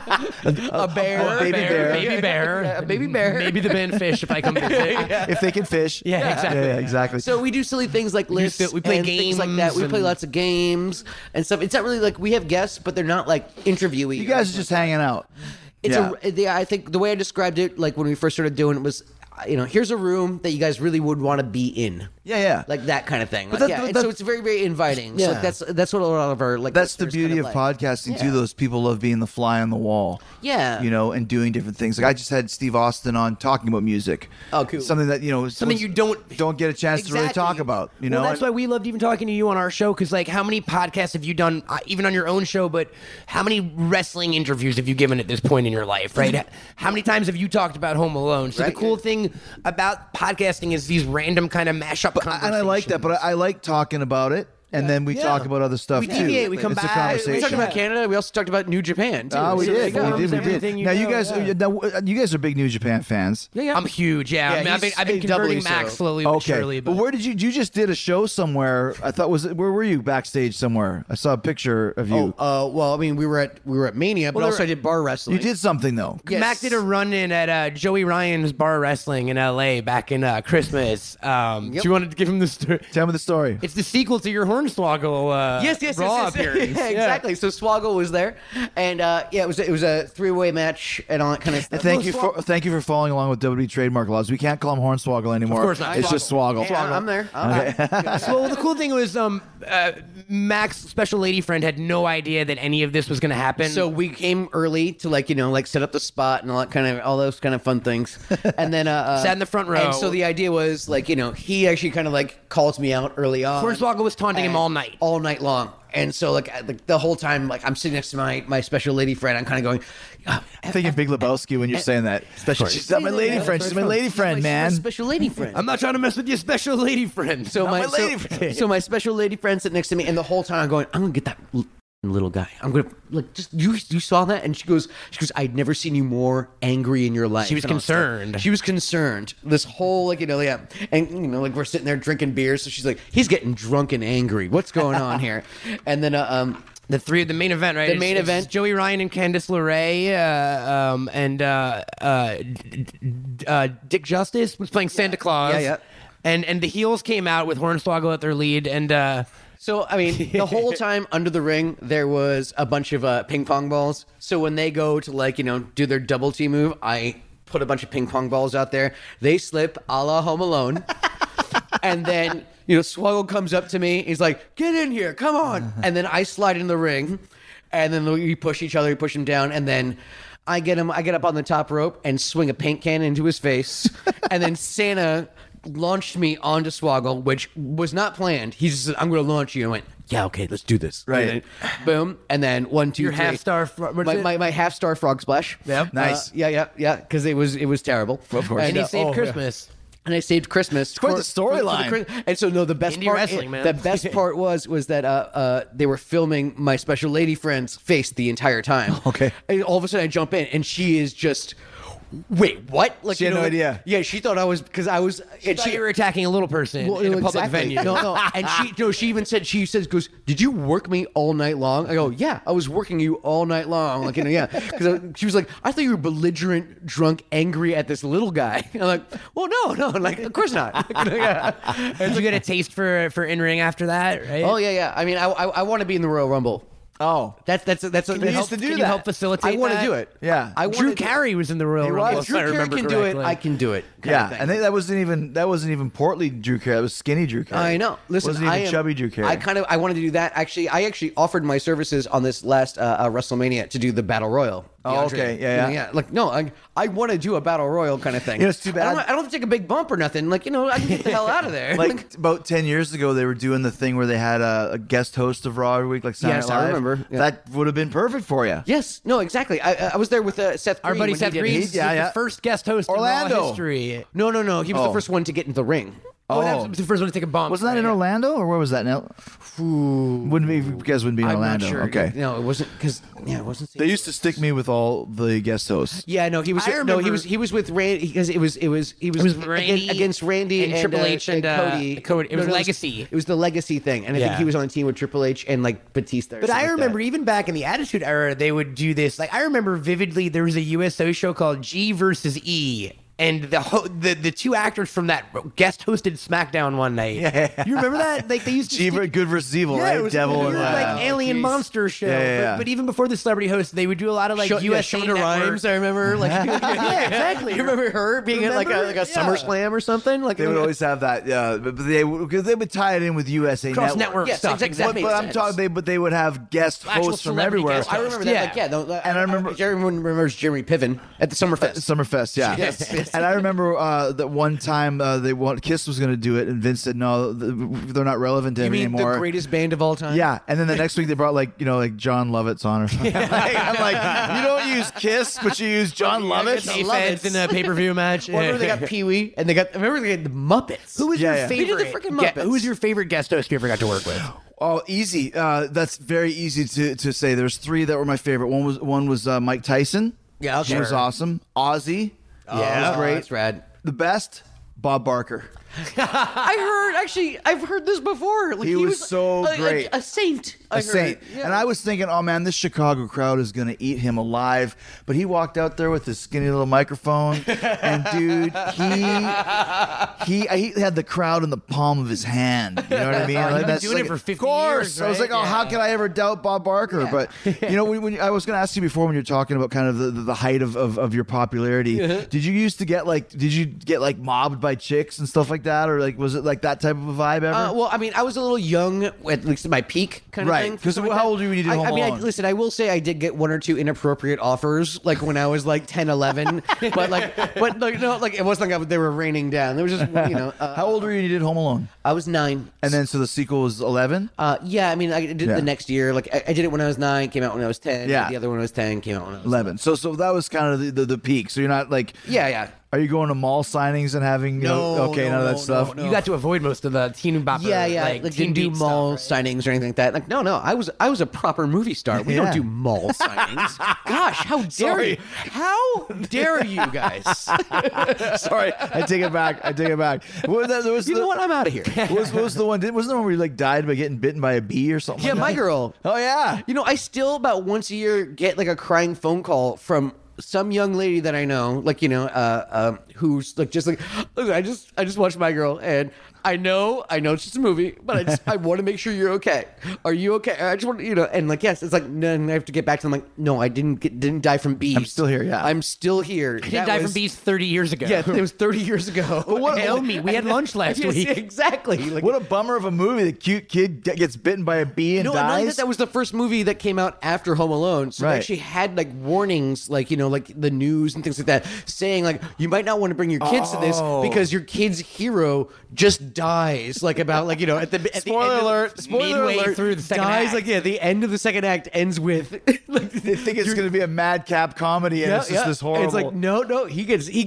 a bear, baby bear. baby bear, Yeah, a baby bear. maybe the band Fish if I come visit. If they can fish. Yeah, exactly. Yeah, exactly. So we do silly things like lists. we play and things like that. games We play and- lots of games and stuff. It's not really like we have guests, but they're not like interviewee. you guys are just hanging out. I think the way I described it, like when we first started doing it, was, here's a room that you guys really would want to be in. Yeah. Like that kind of thing. But And so it's very, very inviting. Yeah. So that's what a lot of our That's the listeners beauty kind of like. podcasting too. Those people love being the fly on the wall. Yeah. And doing different things. Like I just had Steve Austin on talking about music. Oh, cool. Something that Something you don't get a chance to really talk about. Well, that's why we loved even talking to you on our show, because like, how many podcasts have you done, even on your own show? But how many wrestling interviews have you given at this point in your life, right? How many times have you talked about Home Alone? So the cool thing about podcasting is these random kind of mashup conversations. And I like that, but I like talking about it. And then we talk about other stuff We too. deviate, we come it's back. a conversation. We talked about Canada. We also talked about New Japan, too. We So did. there you go. We did. Now you guys are big New Japan fans. Yeah. I'm huge. Yeah, I mean, I've been converting Max slowly but surely. But where did you just did a show somewhere? I thought where were you backstage somewhere? I saw a picture of you. Well, I mean, we were at Mania, but also I did bar wrestling. You did something though. Yes. Mac did a run-in at Joey Ryan's Bar Wrestling in L.A. back in Christmas. Do you want to give him the story? Tell me the story. It's the sequel to your Hornswoggle Raw appearance. Yeah, exactly. So Swoggle was there, and it was a 3-way match and all that kind of stuff. And thank you for following along with WWE trademark laws. We can't call him Hornswoggle anymore. Of course not. It's just Swoggle. Hey, I'm there. So well, the cool thing was Mac's special lady friend had no idea that any of this was going to happen. So we came early to set up the spot and all those kind of fun things, and then sat in the front row. And so the idea was he actually kind of calls me out early on. Hornswoggle was taunting him all night long. And so the whole time, I'm sitting next to my special lady friend, I'm kind of going, I'm thinking Big Lebowski when you're saying that. She's not my lady friend. She's my lady friend, man. Special lady friend. I'm not trying to mess with your special lady friend. So my special lady friend sitting next to me, and the whole time I'm going, I'm gonna get that little guy. I'm gonna just you saw that, and she goes, I'd never seen you more angry in your life. She was concerned. She was concerned. This whole and we're sitting there drinking beers, so she's like, he's getting drunk and angry. What's going on here? And then the main event, right? The main event. It's Joey Ryan and Candice LeRae, and Dick Justice was playing Santa Claus. Yeah. And the heels came out with Hornswoggle at their lead, and so, I mean, the whole time under the ring, there was a bunch of ping pong balls. So when they go to do their double T move, I put a bunch of ping pong balls out there. They slip a la Home Alone. And then, Swoggle comes up to me. He's like, get in here, come on. And then I slide in the ring. And then we push each other, we push him down. And then I get up on the top rope and swing a paint can into his face. And then Santa launched me onto Swoggle, which was not planned. He just said, I'm going to launch you. I went, yeah, okay, let's do this. Right. And then, boom. And then 1, 2, your 3. half-star... My half-star frog splash. Yep. Nice. Yeah, because it was terrible. Of course. And he saved Christmas. And I saved Christmas. It's quite the storyline. And so, the best Indie part, wrestling, man. the best part was that they were filming my special lady friend's face the entire time. Okay. And all of a sudden, I jump in, and she is just. Wait, what? She had no idea. Yeah, she thought I was because I was. And you were attacking a little person in a public venue. No. And she even said, goes, did you work me all night long? I go, yeah, I was working you all night long. Because she was like, I thought you were belligerent, drunk, angry at this little guy. And I'm like, well, no, of course not. Did you get a taste for in-ring after that, right? Oh, yeah. I mean, I want to be in the Royal Rumble. Oh, that's we used to do Can you that. help facilitate I want to that? do it. Yeah. Drew Carey was in the Royal Rumble. Drew Carey can do it. I can do it. Yeah, I think that wasn't even portly Drew Carey. That was skinny Drew Carey. I know. Listen, wasn't even chubby Drew Carey. I wanted to do that. Actually, I offered my services on this last WrestleMania to do the Battle Royal. Oh, okay. Yeah. I want to do a Battle Royal kind of thing. It's too bad. I don't have to take a big bump or nothing. I can get the hell out of there. About 10 years ago, they were doing the thing where they had a guest host of Raw every week, like Saturday Night Live. I remember. Yeah. That would have been perfect for you. Yes. No, exactly. I was there with Seth Green. Our buddy when Seth he did Green, his- the first guest host Orlando. in Raw history. No. He was the first one to get into the ring. Oh, that was the first one to take a bump. Wasn't that in Orlando, or where was that? Now, wouldn't be. You guys wouldn't be in I'm Orlando. not sure. Okay. No, it wasn't because it wasn't. They used to stick me with all the guest hosts. Yeah, no, he was. I No, remember- he was with Randy because he was Randy against Randy and Triple H and Cody. It was Legacy. It was the Legacy thing, and I think Yeah. he was on a team with Triple H and Batista. or But something I like remember that. even back in the Attitude Era, they would do this. I remember vividly there was a USO show called G versus E. and the two actors from that guest hosted SmackDown one night. Yeah. You remember that? Like they used to Good versus evil, yeah, right? it was Devil weird, and like alien monster show. Yeah. But even before the celebrity host, they would do a lot of like USA Shonda Network. Rhimes, I remember. Like, Yeah, exactly. You remember her being at like a Yeah. SummerSlam or something? Like They would always have that, but they would tie it in with USA Cross Network. network Yes, stuff. exactly. But I'm talking, but they would have guest Actual hosts from celebrity everywhere. guest I remember that. Yeah. I remember. Everyone remembers Jeremy Piven at the Summerfest. Summerfest, yeah. Yes. And I remember that one time Kiss was going to do it, and Vince said, "No, they're not relevant to You him mean anymore." the greatest band of all time? Yeah, and then the next week they brought like John Lovett's on or something. I'm like, you don't use Kiss, but you use John Lovett. Defense in a pay-per-view match. Well, remember they got Pee Wee, and they got the Muppets. Who was Yeah, your yeah. They did favorite? the freaking Muppets. Who was your favorite guest host you ever got to work with? Oh, easy. That's very easy to say. There's three that were my favorite. One was Mike Tyson. Yeah, he was awesome. Ozzy. Yeah, was great. That's rad. The best, Bob Barker. I've heard this before. Like, He was so great. A saint. A saint. And I was thinking, oh man, this Chicago crowd is going to eat him alive. But he walked out there with his skinny little microphone, and dude, he had the crowd in the palm of his hand. You know what I mean? He's been That's doing it for 50 Of course. years, I was right? like, oh, how could I ever doubt Bob Barker? But when I was going to ask you before, when you're talking about kind of the height of your popularity, did you used to get mobbed by chicks and stuff like that, or like was it like that type of a vibe ever? Well, I mean, I was a little young, at least at my peak kind of Right, thing. 'cause something how old were you when you did Home I mean, Alone? listen, I will say I did get one or two inappropriate offers, like when I was like 10, 11. but it wasn't like they were raining down. There was just, How old were you when you did Home Alone? I was 9. And then so the sequel was 11. Yeah, I mean, I did it the next year. Like I did it when I was 9, came out when I was 10. Yeah. The other one was 10, came out when I was 11. So that was kind of the peak. So you're not like, Yeah. are you going to mall signings and having none of that stuff? You got to avoid most of the teen bopper. Yeah. Like, Like teen didn't do beat mall stuff, right? signings or anything like that. Like no, I was a proper movie star. We Yeah. don't do mall signings. Gosh, how dare Sorry. you? How dare you guys? Sorry, I take it back. You know what? I'm out of here. What was the one? Wasn't the one where you like died by getting bitten by a bee or something? Yeah, like my that? girl. Oh yeah. I still about once a year get like a crying phone call from some young lady that I know, like who's like just like, look, I just watched My Girl, and I know it's just a movie, but I want to make sure you're okay. Are you okay? I just want and like yes, it's like no, and I have to get back to them like no, I didn't die from bees. I'm still here, yeah. I'm still here. I didn't die from bees 30 years ago. Yeah, it was 30 years ago. Tell me, we had lunch last Yes, week. exactly. Like, What a bummer of a movie. The cute kid gets bitten by a bee and no, not only dies. that was the first movie that came out after Home Alone. So Right. they actually had like warnings, like like the news and things like that, saying like you might not want to bring your kids to this because your kid's hero just dies. Like about at the Spoiler end alert. of, Spoiler midway alert. through the second dies act. like the end of the second act ends with like They think it's going to be a madcap comedy, and it's just this horrible. It's like no, he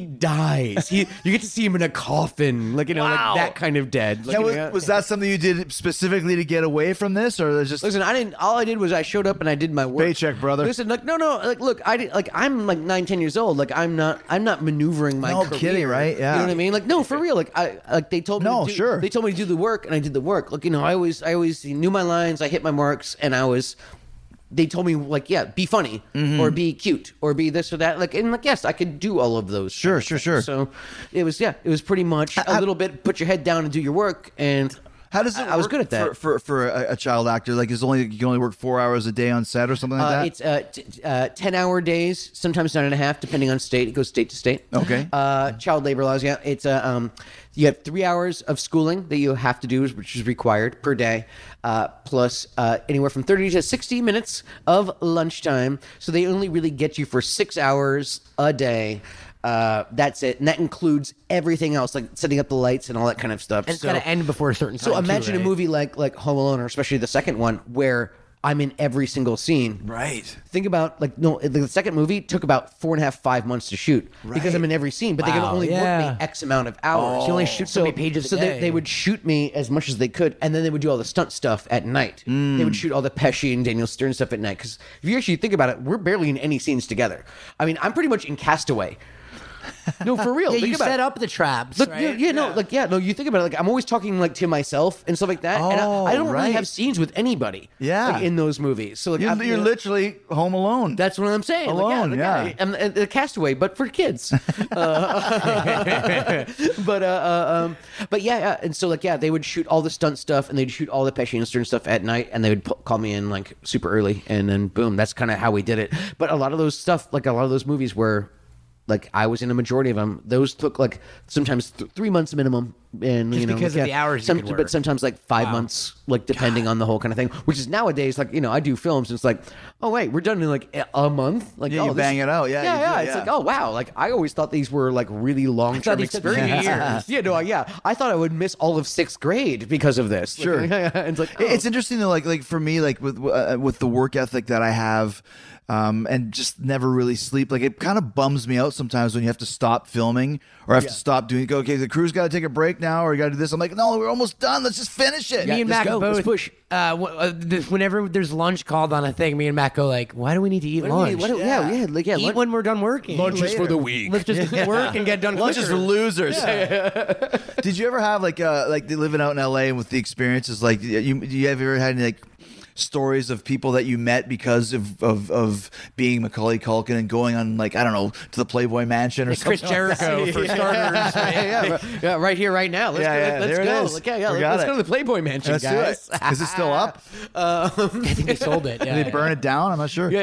dies. You get to see him in a coffin, like like that kind of dead. Like, Now, was that something you did specifically to get away from this, or was it just Listen, I didn't. All I did was I showed up and I did my work. Paycheck, brother. Listen, like no, like look, I'm like 9, 10 years old. Like I'm not maneuvering my No career. kidding, right? Yeah. You know what I mean? Like no, for real. Like they told me. No, to do, sure. They told me to do the work, and I did the work. Like I always knew my lines. I hit my marks, and they told me like, yeah, be funny or be cute or be this or that. Like, and like, yes, I could do all of those. Sure. So it was pretty much a little bit. Put your head down and do your work. And How does it work I was good at that. for a child actor? Like, you can only work 4 hours a day on set or something like that? It's 10-hour days, sometimes 9.5, depending on state. It goes state to state. Okay. Child labor laws. Yeah, it's you have 3 hours of schooling that you have to do, which is required per day, plus anywhere from 30 to 60 minutes of lunchtime. So they only really get you for 6 hours a day. That's it, and that includes everything else, like setting up the lights and all that kind of stuff. And it's got to end before a certain time. So imagine too, a right? movie like Home Alone, or especially the second one, where I'm in every single scene. Right. Think about the second movie took about 4.5, 5 months to shoot because I'm in every scene, but they can Wow, only work yeah. me X amount of hours. You only shoot so many pages a so day. they would shoot me as much as they could, and then they would do all the stunt stuff at night. They would shoot all the Pesci and Daniel Stern stuff at night, because if you actually think about it, we're barely in any scenes together. I mean, I'm pretty much in Castaway. No, for real. Yeah, Think you about set it. up the traps, Look, right? no, you think about it. Like, I'm always talking like to myself and stuff like that, and I don't really have scenes with anybody. Yeah. like, in those movies. So like, You're literally home alone. that's what I'm saying. Alone, yeah. And the Castaway, but for kids. But yeah, and so like they would shoot all the stunt stuff and they'd shoot all the Pesci and Stern stuff at night, and they would call me in like super early, and then boom, that's kind of how we did it. But a lot of those stuff, like a lot of those movies were. Like I was in a majority of them. Those took like sometimes 3 months minimum, and Just because of the hours you could work. But sometimes like 5 months, like depending on the whole kind of thing. Which is nowadays like I do films, and it's like, oh wait, we're done in like a month. Like Yeah, you bang it out. Yeah, you do, It's yeah. like, oh wow, like I always thought these were like really long term these took 3 experiences. I thought I would miss all of 6th grade because of this. Sure. It's like It's interesting though, like for me, like with the work ethic that I have, and just never really sleep. Like it kind of bums me out sometimes when you have to stop filming or have to stop doing. Go, okay, the crew's got to take a break now, or you got to do this. I'm like, no, we're almost done. Let's just finish it. Me and let's Mac go. Let's both push. Whenever there's lunch called on a thing, me and Mac go like, "Why do we need to eat lunch? Eat when we're done working. Lunch is for the weak. Let's just work and get done. Lunch is for losers. Did you ever have like living out in LA and with the experiences? Like, you ever had any like stories of people that you met because of being Macaulay Culkin and going on like I don't know to the Playboy Mansion or something? Chris Jericho for starters. right here, right now. Let's there go. it is. Like, let's We got go to the Playboy Mansion, Let's guys. do it. Is it still up? I think they sold it. Yeah. Did they burn it down? I'm not sure.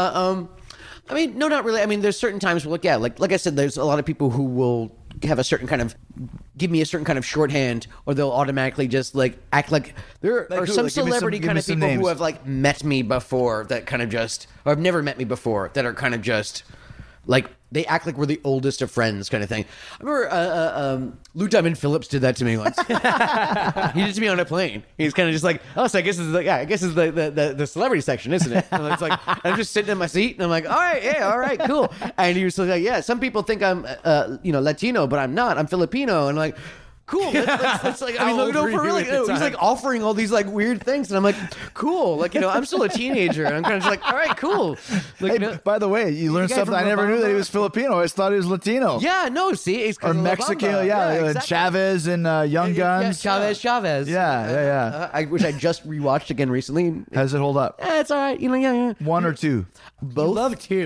I mean, no, not really. I mean, there's certain times where, like I said, there's a lot of people who will have a certain kind of give me a certain kind of shorthand, or they'll automatically just like act like there Like are who? some Like, give me celebrity some kind of names. people who have like met me before that kind of just, or have never met me before that are kind of just like they act like we're the oldest of friends kind of thing. I remember Lou Diamond Phillips did that to me once. He did it to me on a plane. He's kind of just like, oh, so I guess this is the celebrity section, isn't it? And it's like I'm just sitting in my seat and I'm like, all right, cool. And he was like, yeah, some people think I'm Latino, but I'm not. I'm Filipino, and I'm like. Cool. That's like, I mean, old no, were for you real. at the He's time? like offering all these like weird things, and I'm like, cool. Like, I'm still a teenager, and I'm kind of just like, all right, cool. Like, Hey, by the way, you learned guy something. from I never La knew that he Bamba? was Filipino. I always thought he was Latino. yeah, no, see, it's 'cause Or of La Mexican. Bamba. Yeah, exactly. Chavez and Young Guns. Chavez. Yeah. Which I just rewatched again recently. How does it hold up? It's all right. Yeah. One or two? Both. Love too.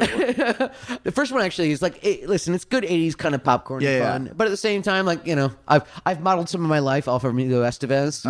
The first one actually is like, listen, it's good '80s kind of popcorn Yeah, fun, but at the same time, like I've modeled some of my life off of Emilio Estevez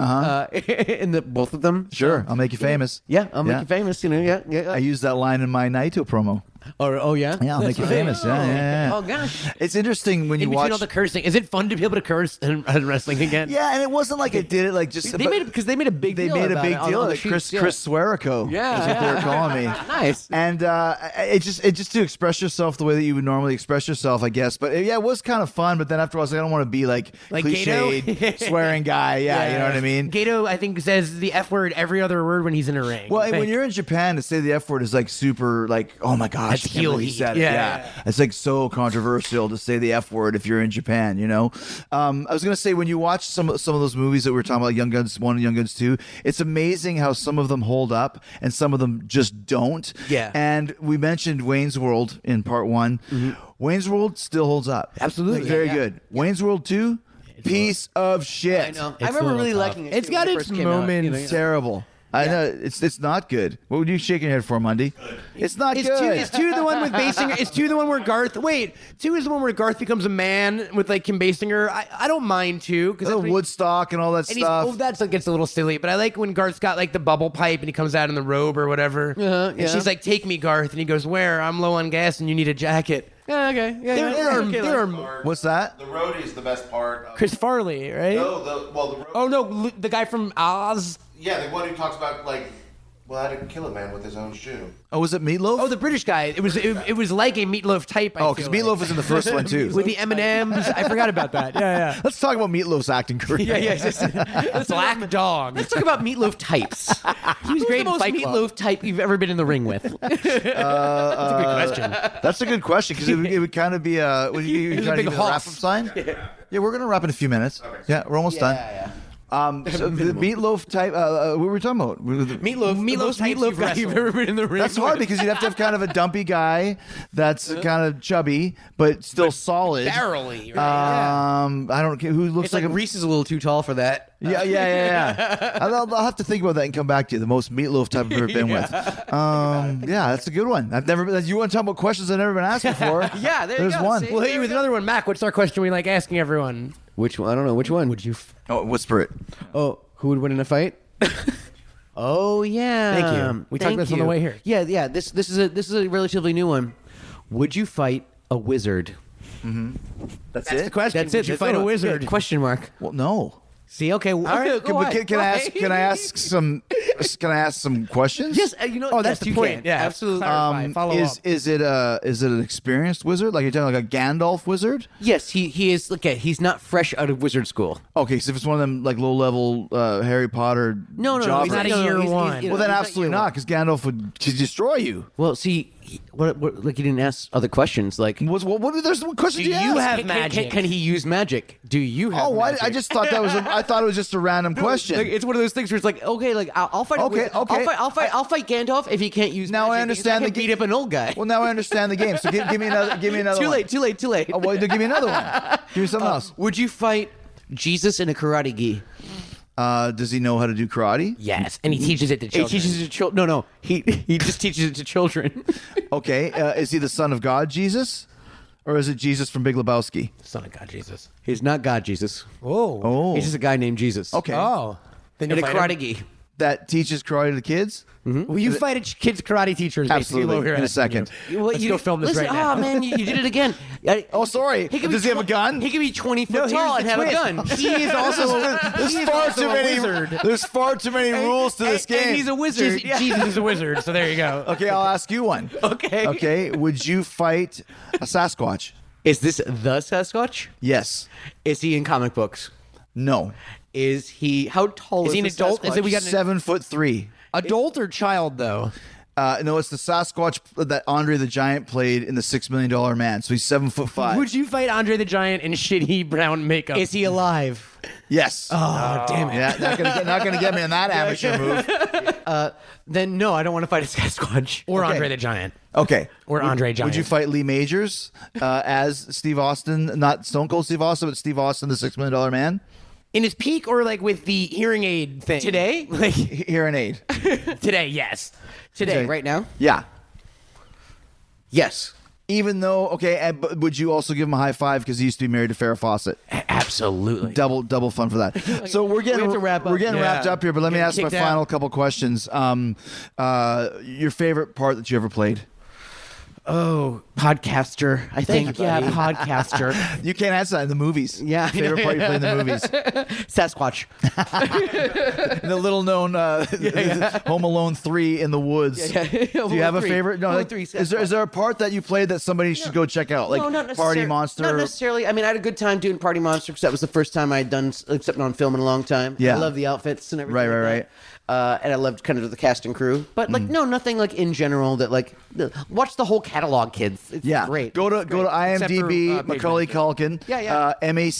in both of them. Sure, I'll make you famous. Yeah, I'll make you famous. Yeah. I used that line in my Naito promo. Oh yeah. Yeah, I'll make you famous. Yeah. Oh gosh. It's interesting when In you between watch. all the cursing, is it fun to be able to curse in wrestling again? Yeah, and it wasn't like it did it like just. They made it because they made a big They deal made a about big it on deal. the Like sheets, Chris Swearico. Yeah, is what they were calling me. Nice. And it just to express yourself the way that you would normally express yourself, I guess. But it was kind of fun. But then after I was like, I don't want to be like cliched Gato? swearing guy. Yeah, you know what I mean. Gato, I think, says the F word every other word when he's in a ring. Well, Like, when you're in Japan, to say the F word is like super, like, oh my gosh, That's I can't heel believe he heat. said it. Yeah. It's like so controversial to say the F word if you're in Japan, you know? I was going to say, when you watch some of those movies that we were talking about, Young Guns 1 and Young Guns 2, it's amazing how some of them hold up and some of them just don't. Yeah. And we mentioned Wayne's World in part 1. Wayne's World still holds up. Absolutely. Like, very Yeah. good. Wayne's World 2, piece of shit. I know. It's I remember a little really tough. liking it. It's too got when it its first came out, moments. yeah. Terrible. I know it's not good. What were you shaking your head for, Mundy? It's not good. Is two the one with Basinger? Is two the one where Garth? Wait, two is the one where Garth becomes a man with like Kim Basinger. I don't mind two because The Woodstock and all that and stuff. that's like gets a little silly. But I like when Garth's got like the bubble pipe and he comes out in the robe or whatever. And she's like, "Take me, Garth," and he goes, "Where? I'm low on gas and you need a jacket." Yeah, okay. Yeah, There are What's that? The roadie is the best part. Chris Farley, right? No, the road. Oh no, the guy from Oz. Yeah, the one who talks about like, how to kill a man with his own shoe. Oh, was it Meatloaf? Oh, the British guy. It was like a Meatloaf type. Oh, because Meatloaf was in the first one too. with the M&Ms. I forgot about that. Yeah. Let's talk about Meatloaf's acting career. Black Dog. Let's talk about Meatloaf types. He was great in Who's the most Fight Club. Meatloaf type you've ever been in the ring with? That's a good question. That's a good question because it would kind of be a. Would you trying to big give it a wrap-up hoss. sign? Yeah, we're gonna wrap in a few minutes. Yeah, we're almost done. So the meatloaf type. What were we talking about? Meatloaf guy you've ever been in the ring. That's hard because you'd have to have kind of a dumpy guy that's kind of chubby but still solid. Barrelly, right? I don't care who looks It's like a Reese is a little too tall for that. Yeah. I'll have to think about that and come back to you. The most meatloaf type I've ever been with. Yeah, that's a good one. I've never. You want to talk about questions I've never been asked before? Yeah, there's one. See? We'll hit you with another one, Mac. What's our question we like asking everyone? Which one? I don't know. Which one would you? Oh, whisper it. Oh, who would win in a fight? Oh yeah. Thank you. We talked about this on the way here. Yeah. This is a relatively new one. Would you fight a wizard? That's The it. question. That's it. Would you fight a wizard? Yeah, question mark. Well, no. See, okay. All right. Can I ask some questions? Yes. You know. Oh, that's yes, the you point. Can. Yeah. Absolutely. Clarify. Follow up. Is it an experienced wizard? Like you're talking like a Gandalf wizard? Yes. He is. Okay. He's not fresh out of wizard school. Okay, so if it's one of them like low level Harry Potter, No. jobbers- he's not a year one. Well, then absolutely not, because Gandalf would destroy you. Well, see, what? Like you didn't ask other questions. Like, There's some questions Do you you ask. have magic? Can he use magic? Do you have? Oh, magic? I just thought that was. I thought it was just a random question. Like, it's one of those things where it's like, okay, like I'll fight. Okay, okay. I'll fight Gandalf if he can't use. Now I magic, understand because I can beat up an old guy. Well, now I understand the game. So give me another. Give me another. Too one. late. Oh, well, give me another one. Give me something else. Would you fight Jesus in a karate gi? Does he know how to do karate? Yes, and he teaches it to children. He teaches it to children. No. He just teaches it to children. Okay. Is he the son of God, Jesus, or is it Jesus from Big Lebowski? Son of God, Jesus. He's not God, Jesus. Oh. He's just a guy named Jesus. Okay. Oh. Then In a you'll fight him? karate gi. That teaches karate to the kids. Will you fight a kid's karate teacher? is basically what Absolutely. we're In a asking second. you. Well, Let's go film this listen, right now. Oh man, you did it again. Oh, sorry. Does he have a gun? He could be 20 foot No, tall here's and the have a twist. gun. He is also There's far too many rules to this game. And he's a wizard. Jesus is a wizard, so there you go. Okay, I'll ask you one. Okay. Okay, would you fight a Sasquatch? Is this the Sasquatch? Yes. Is he in comic books? No. Is he? How tall is he an the adult? Sasquatch? Is it we got 7'3". Adult or child, though? No, it's the Sasquatch that Andre the Giant played in the $6 Million Man. So he's 7'5". Would you fight Andre the Giant in shitty brown makeup? Is he alive? Yes. Oh, damn it. Yeah, not gonna get me on that amateur move. Then no, I don't want to fight a Sasquatch. Or Okay. Andre the Giant. Okay. Or Andre Giant. Would you fight Lee Majors as Steve Austin? Not Stone Cold Steve Austin, but Steve Austin, the $6 Million Man? In his peak or like with the hearing aid thing? Today? Like, Hearing aid. today, yes. Today, right now? Yeah. Yes. Even though, okay, but would you also give him a high five because he used to be married to Farrah Fawcett? Absolutely. Double fun for that. So we're getting have to wrap up. We're getting wrapped up here, but let me Getting ask my kicked out. final couple questions. Your favorite part that you ever played? Oh, podcaster. I think. Yeah, podcaster. You can't answer that in the movies. Yeah, I favorite part you played in the movies. Sasquatch. In the little known Home Alone 3 in the woods. Yeah. Do you have a favorite? No, Home like, Alone 3, is there a part that you played that somebody should go check out? Like no, not Party necessarily. Monster? Not necessarily. I mean, I had a good time doing Party Monster because that was the first time I had done something on film in a long time. Yeah. I love the outfits and everything. Right. like that. And I loved kind of the cast and crew. But like, no, nothing like in general that like. Watch the whole catalog, kids. It's Yeah, great. Go to IMDb. Except for, Macaulay Culkin. Yeah.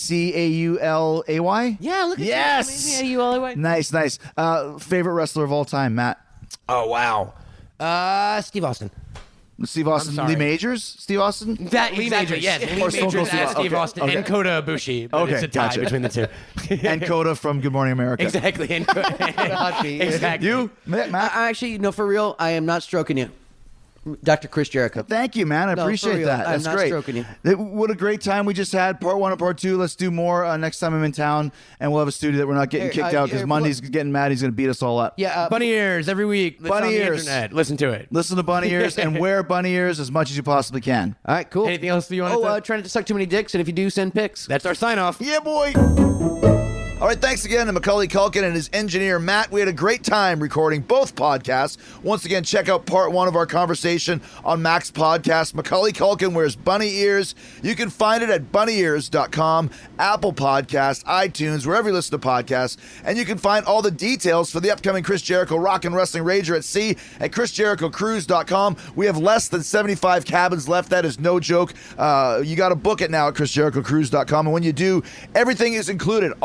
Macaulay. Yeah, look at Yes. that. AULAY. Nice. Favorite wrestler of all time, Matt. Oh, wow. Steve Austin. Steve Austin. sorry. Lee Majors. Steve Austin. That Lee exactly, Majors. yes. Lee Or Stone Cold Majors Steve as Austin. Steve Okay, Austin okay. and Kota Ibushi. But Okay, it's a tie gotcha. between the two. And Coda from Good Morning America. Exactly. And exactly. You, Matt. I actually, no, for real, I am not stroking you. Dr. Chris Jericho. Thank you, man. I No, for appreciate real. that. I'm That's not great. stroking you. What a great time we just had. Part 1 and Part 2. Let's do more next time I'm in town, and we'll have a studio that we're not getting Here, kicked out because here, Monday's getting mad. He's going to beat us all up. Yeah, Bunny ears every week. It's Bunny on the ears. internet. Listen to it. Listen to Bunny Ears and wear Bunny Ears as much as you possibly can. All right, cool. Anything else you want to try not to suck too many dicks, and if you do, send pics. That's our sign off. Yeah, boy. All right, thanks again to Macaulay Culkin and his engineer, Matt. We had a great time recording both podcasts. Once again, check out Part 1 of our conversation on Mac's podcast. Macaulay Culkin wears bunny ears. You can find it at bunnyears.com, Apple Podcasts, iTunes, wherever you listen to podcasts. And you can find all the details for the upcoming Chris Jericho Rock and Wrestling Rager at Sea at ChrisJerichoCruise.com. We have less than 75 cabins left. That is no joke. You got to book it now at ChrisJerichoCruise.com. And when you do, everything is included. All the activities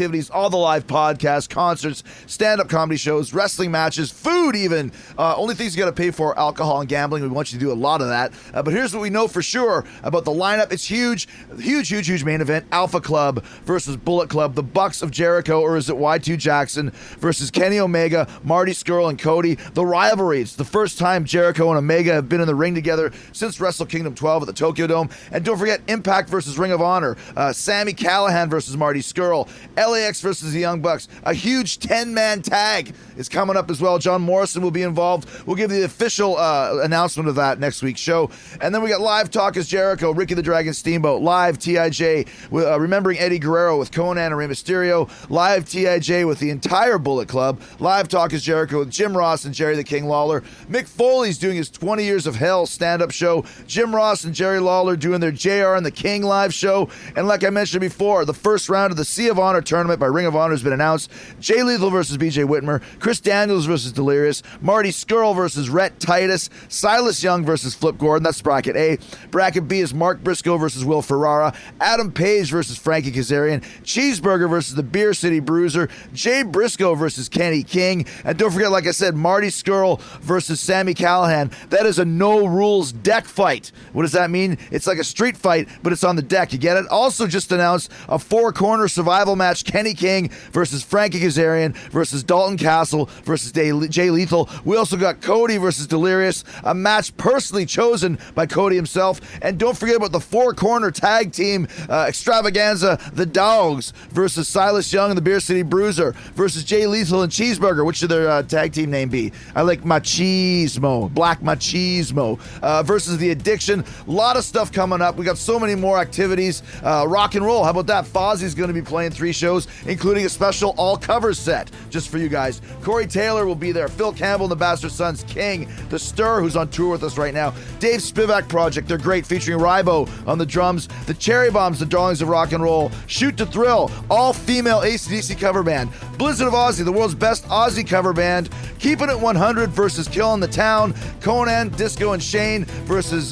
activities, all the live podcasts, concerts, stand-up comedy shows, wrestling matches, food even. Only things you got to pay for, alcohol and gambling. We want you to do a lot of that. But here's what we know for sure about the lineup. It's huge main event. Alpha Club versus Bullet Club. The Bucks of Jericho, or is it Y2 Jackson, versus Kenny Omega, Marty Scurll, and Cody. The rivalry. It's the first time Jericho and Omega have been in the ring together since Wrestle Kingdom 12 at the Tokyo Dome. And don't forget Impact versus Ring of Honor. Sami Callihan versus Marty Scurll. LAX versus the Young Bucks. A huge 10-man tag is coming up as well. John Morrison will be involved. We'll give you the official announcement of that next week's show. And then we got Live Talk as Jericho, Ricky the Dragon Steamboat, Live TIJ, remembering Eddie Guerrero with Conan and Rey Mysterio, Live TIJ with the entire Bullet Club, Live Talk as Jericho with Jim Ross and Jerry the King Lawler. Mick Foley's doing his 20 Years of Hell stand-up show. Jim Ross and Jerry Lawler doing their JR and the King live show. And like I mentioned before, the first round of the Sea of Honor tournament by Ring of Honor has been announced. Jay Lethal versus BJ Whitmer, Chris Daniels versus Delirious, Marty Scurll versus Rhett Titus, Silas Young versus Flip Gordon. That's bracket A. Bracket B is Mark Briscoe versus Will Ferrara, Adam Page versus Frankie Kazarian, Cheeseburger versus the Beer City Bruiser, Jay Briscoe versus Kenny King, and don't forget, like I said, Marty Scurll versus Sami Callihan. That is a no-rules deck fight. What does that mean? It's like a street fight, but it's on the deck. You get it? Also just announced a four-corner survival match, Kenny King versus Frankie Kazarian versus Dalton Castle versus Jay Lethal. We also got Cody versus Delirious, a match personally chosen by Cody himself. And don't forget about the four-corner tag team extravaganza, the Dogs versus Silas Young and the Beer City Bruiser versus Jay Lethal and Cheeseburger. Which should their tag team name be? I like Machismo, Black Machismo versus The Addiction. A lot of stuff coming up. We got so many more activities. Rock and roll. How about that? Fozzie's going to be playing 3 shows, including a special all-covers set just for you guys. Corey Taylor will be there. Phil Campbell and the Bastard Sons, King, The Stir, who's on tour with us right now. Dave Spivak Project, they're great, featuring Rybo on the drums. The Cherry Bombs, the Darlings of Rock and Roll. Shoot to Thrill, all-female AC/DC cover band. Blizzard of Ozzy, the world's best Ozzy cover band. Keeping It 100 versus Killing the Town. Conan, Disco, and Shane versus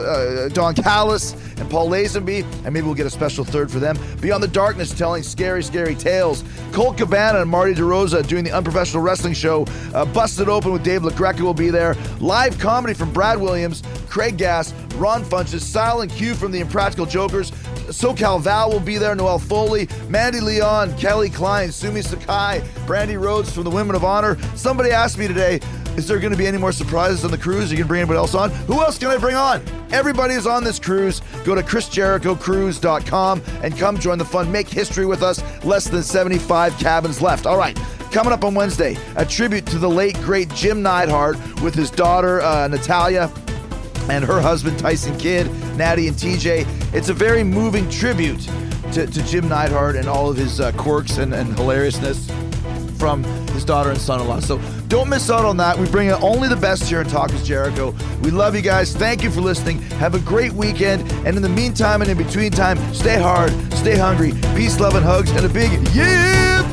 Don Callis and Paul Lazenby, and maybe we'll get a special third for them. Beyond the Darkness, telling scary, scary tales. Colt Cabana and Marty DeRosa doing the Unprofessional Wrestling Show. Busted Open with Dave LaGreca will be there. Live comedy from Brad Williams, Craig Gass, Ron Funches, Silent Q from the Impractical Jokers. SoCal Val will be there, Noelle Foley, Mandy Leon, Kelly Klein, Sumi Sakai, Brandy Rhodes from the Women of Honor. Somebody asked me today, is there going to be any more surprises on the cruise? You can bring anybody else on? Who else can I bring on? Everybody is on this cruise. Go to ChrisJerichoCruise.com and come join the fun. Make history with us. Less than 75 cabins left. All right. Coming up on Wednesday, a tribute to the late, great Jim Neidhart with his daughter, Natalia, and her husband, Tyson Kidd, Natty, and TJ. It's a very moving tribute to Jim Neidhart and all of his quirks and hilariousness from his daughter and son-in-law. So don't miss out on that. We bring in only the best here in Talk is Jericho. We love you guys. Thank you for listening. Have a great weekend. And in the meantime and in between time, stay hard, stay hungry. Peace, love, and hugs. And a big yeah!